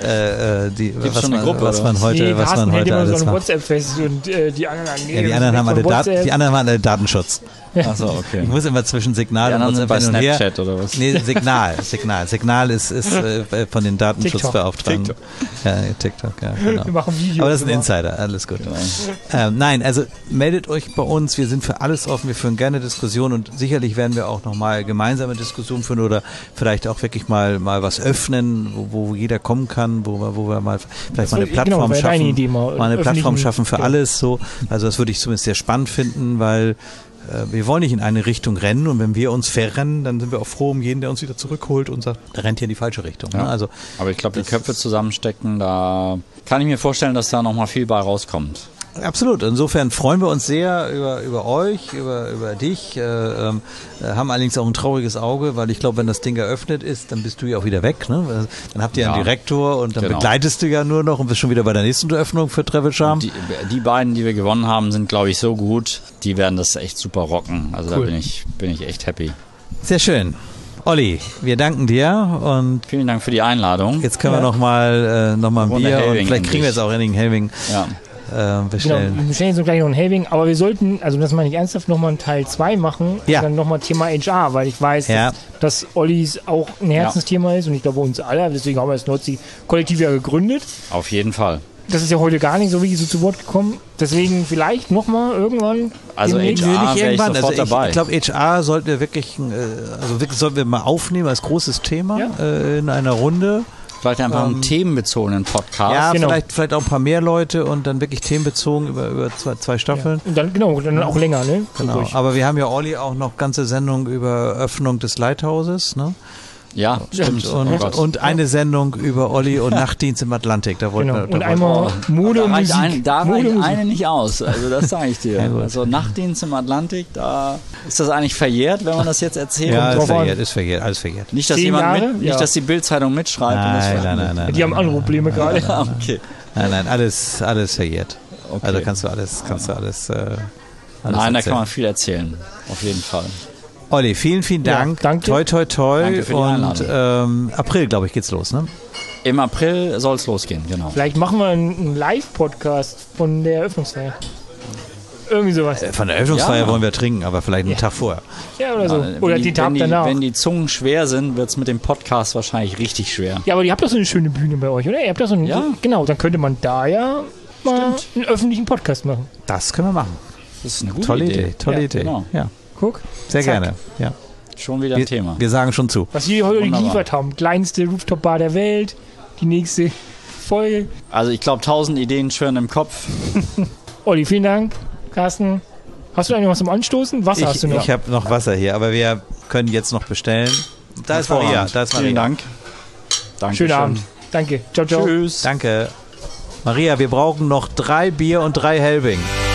äh, die, was, schon eine man, Gruppe, was man oder? heute, nee, was man heute immer alles so ein macht. WhatsApp-Fest und äh, die anderen, nee, Ja, die anderen haben alle Dat- die anderen haben alle Datenschutz. Achso, okay. Ich muss immer zwischen Signal Die und anderen sind WhatsApp bei hin und her. Snapchat oder was? Nee, Signal, Signal. Signal ist, ist äh, von den Datenschutzbeauftragten. TikTok. Ja, TikTok, ja, genau. Wir machen Videos. Aber das ist ein immer. Insider, alles gut. Ähm, nein, also meldet euch bei uns, wir sind für alles offen, wir führen gerne Diskussionen und sicherlich werden wir auch nochmal gemeinsame Diskussionen führen oder vielleicht auch wirklich mal, mal was öffnen, wo, wo jeder kommen kann, wo wir, wo wir mal vielleicht Das mal eine war- genau, Plattform wäre deine schaffen, Idee, mal mal eine Plattform öffentlichen- schaffen für genau. alles so. Also das würde ich zumindest sehr spannend finden, weil äh, wir wollen nicht in eine Richtung rennen und wenn wir uns verrennen, dann sind wir auch froh um jeden, der uns wieder zurückholt und sagt, der rennt hier in die falsche Richtung. Ja. Ne? Also Aber ich glaube, die Köpfe zusammenstecken, da kann ich mir vorstellen, dass da nochmal viel bei rauskommt. absolut. Insofern freuen wir uns sehr über, über euch, über, über dich, äh, ähm, äh, haben allerdings auch ein trauriges Auge, weil ich glaube, wenn das Ding eröffnet ist, dann bist du ja auch wieder weg. Ne? Dann habt ihr ja einen Ja. Direktor und dann Genau. begleitest du ja nur noch und bist schon wieder bei der nächsten Eröffnung für Travel Charm. Die, die beiden, die wir gewonnen haben, sind, glaube ich, so gut, die werden das echt super rocken. Also Cool. da bin ich, bin ich echt happy. Sehr schön. Olli, wir danken dir und Vielen Dank für die Einladung. jetzt können Ja. wir nochmal äh, noch mal ein Runde Bier und Helving vielleicht kriegen wir endlich. jetzt auch in den Helving Ja. äh, Genau, bestellen. wir bestellen jetzt gleich noch einen Helving, aber wir sollten, also das meine ich ernsthaft, nochmal einen Teil zwei machen Ja. und dann nochmal Thema H R, weil ich weiß, Ja. dass, dass Ollis auch ein Herzensthema ist und ich glaube uns alle, deswegen haben wir das Nordsee-Kollektiv ja gegründet. Auf jeden Fall. Das ist ja heute gar nicht so wirklich so zu Wort gekommen, deswegen vielleicht nochmal irgendwann. Also demnächst. H R Nee, nicht wäre ich irgendwann. sofort Also ich, dabei. ich glaube, H R sollten wir wirklich, äh, also wirklich sollten wir mal aufnehmen als großes Thema Ja. äh, in einer Runde. Vielleicht einfach Ähm, einen themenbezogenen Podcast. Ja, genau. vielleicht, vielleicht auch ein paar mehr Leute und dann wirklich themenbezogen über, über zwei, zwei Staffeln. Und dann, genau, dann auch länger, ne? So Genau. ruhig. Aber wir haben ja Olli auch noch ganze Sendungen über Öffnung des Lighthouses, ne? Ja, stimmt. Und, Oh Gott. und eine Sendung über Olli und Nachtdienst im Atlantik. Da wollten Genau. wir, da Und wollten einmal Mode da und reicht, Musik. ein, da Mode reicht und Musik. eine nicht aus. Also das sage ich dir. Ja, gut. Also Nachtdienst im Atlantik, da ist das eigentlich verjährt, wenn man das jetzt erzählt. ja, ist drauf an. verjährt, ist verjährt, alles verjährt. Nicht, dass Zehn jemand Jahre? mit, Ja. nicht, dass die Bildzeitung mitschreibt. und das Nein, nein, verhandelt. nein, nein. Die haben andere Probleme gerade. Okay. Nein, nein, alles, alles verjährt. Okay. Also kannst du alles, kannst du alles, äh, alles Nein, da erzählen. kann man viel erzählen. Auf jeden Fall. Olli, vielen, vielen Ja, Dank. danke. Toi, toi, toi. Danke für die und Einladung. ähm, April, glaube ich, geht's los, ne? Im April soll es losgehen, genau. Vielleicht machen wir einen einen Live-Podcast von der Eröffnungsfeier. Irgendwie sowas. Von der Eröffnungsfeier Ja. wollen wir trinken, aber vielleicht einen Ja. Tag vorher. Ja, oder so. Ja, wenn Oder die, den Tag wenn die, danach. Wenn die Zungen schwer sind, wird es mit dem Podcast wahrscheinlich richtig schwer. Ja, aber ihr habt doch so eine schöne Bühne bei euch, oder? Ihr habt doch so einen, Ja. Genau, dann könnte man da ja mal einen öffentlichen Podcast machen. Das können wir machen. Das ist eine gute Tolle Idee. Idee, tolle Ja, Idee. genau. Ja, Guck. sehr Zack. gerne. Ja. Schon wieder ein Wir, Thema. wir sagen schon zu. Was wir heute Wunderbar. geliefert haben. Kleinste Rooftop-Bar der Welt. Die nächste Folge. Also ich glaube, tausend Ideen schwirren im Kopf. Olli, vielen Dank. Carsten, hast du eigentlich was zum Anstoßen? Wasser hast Ich, du noch. ich habe noch Wasser hier, aber wir können jetzt noch bestellen. Da ist Maria. Hervorragend. Da ist Maria. Vielen Dank. Dankeschön. Schönen Abend. Danke. Ciao, ciao. Tschüss. Danke. Maria, wir brauchen noch drei Bier und drei Helbing.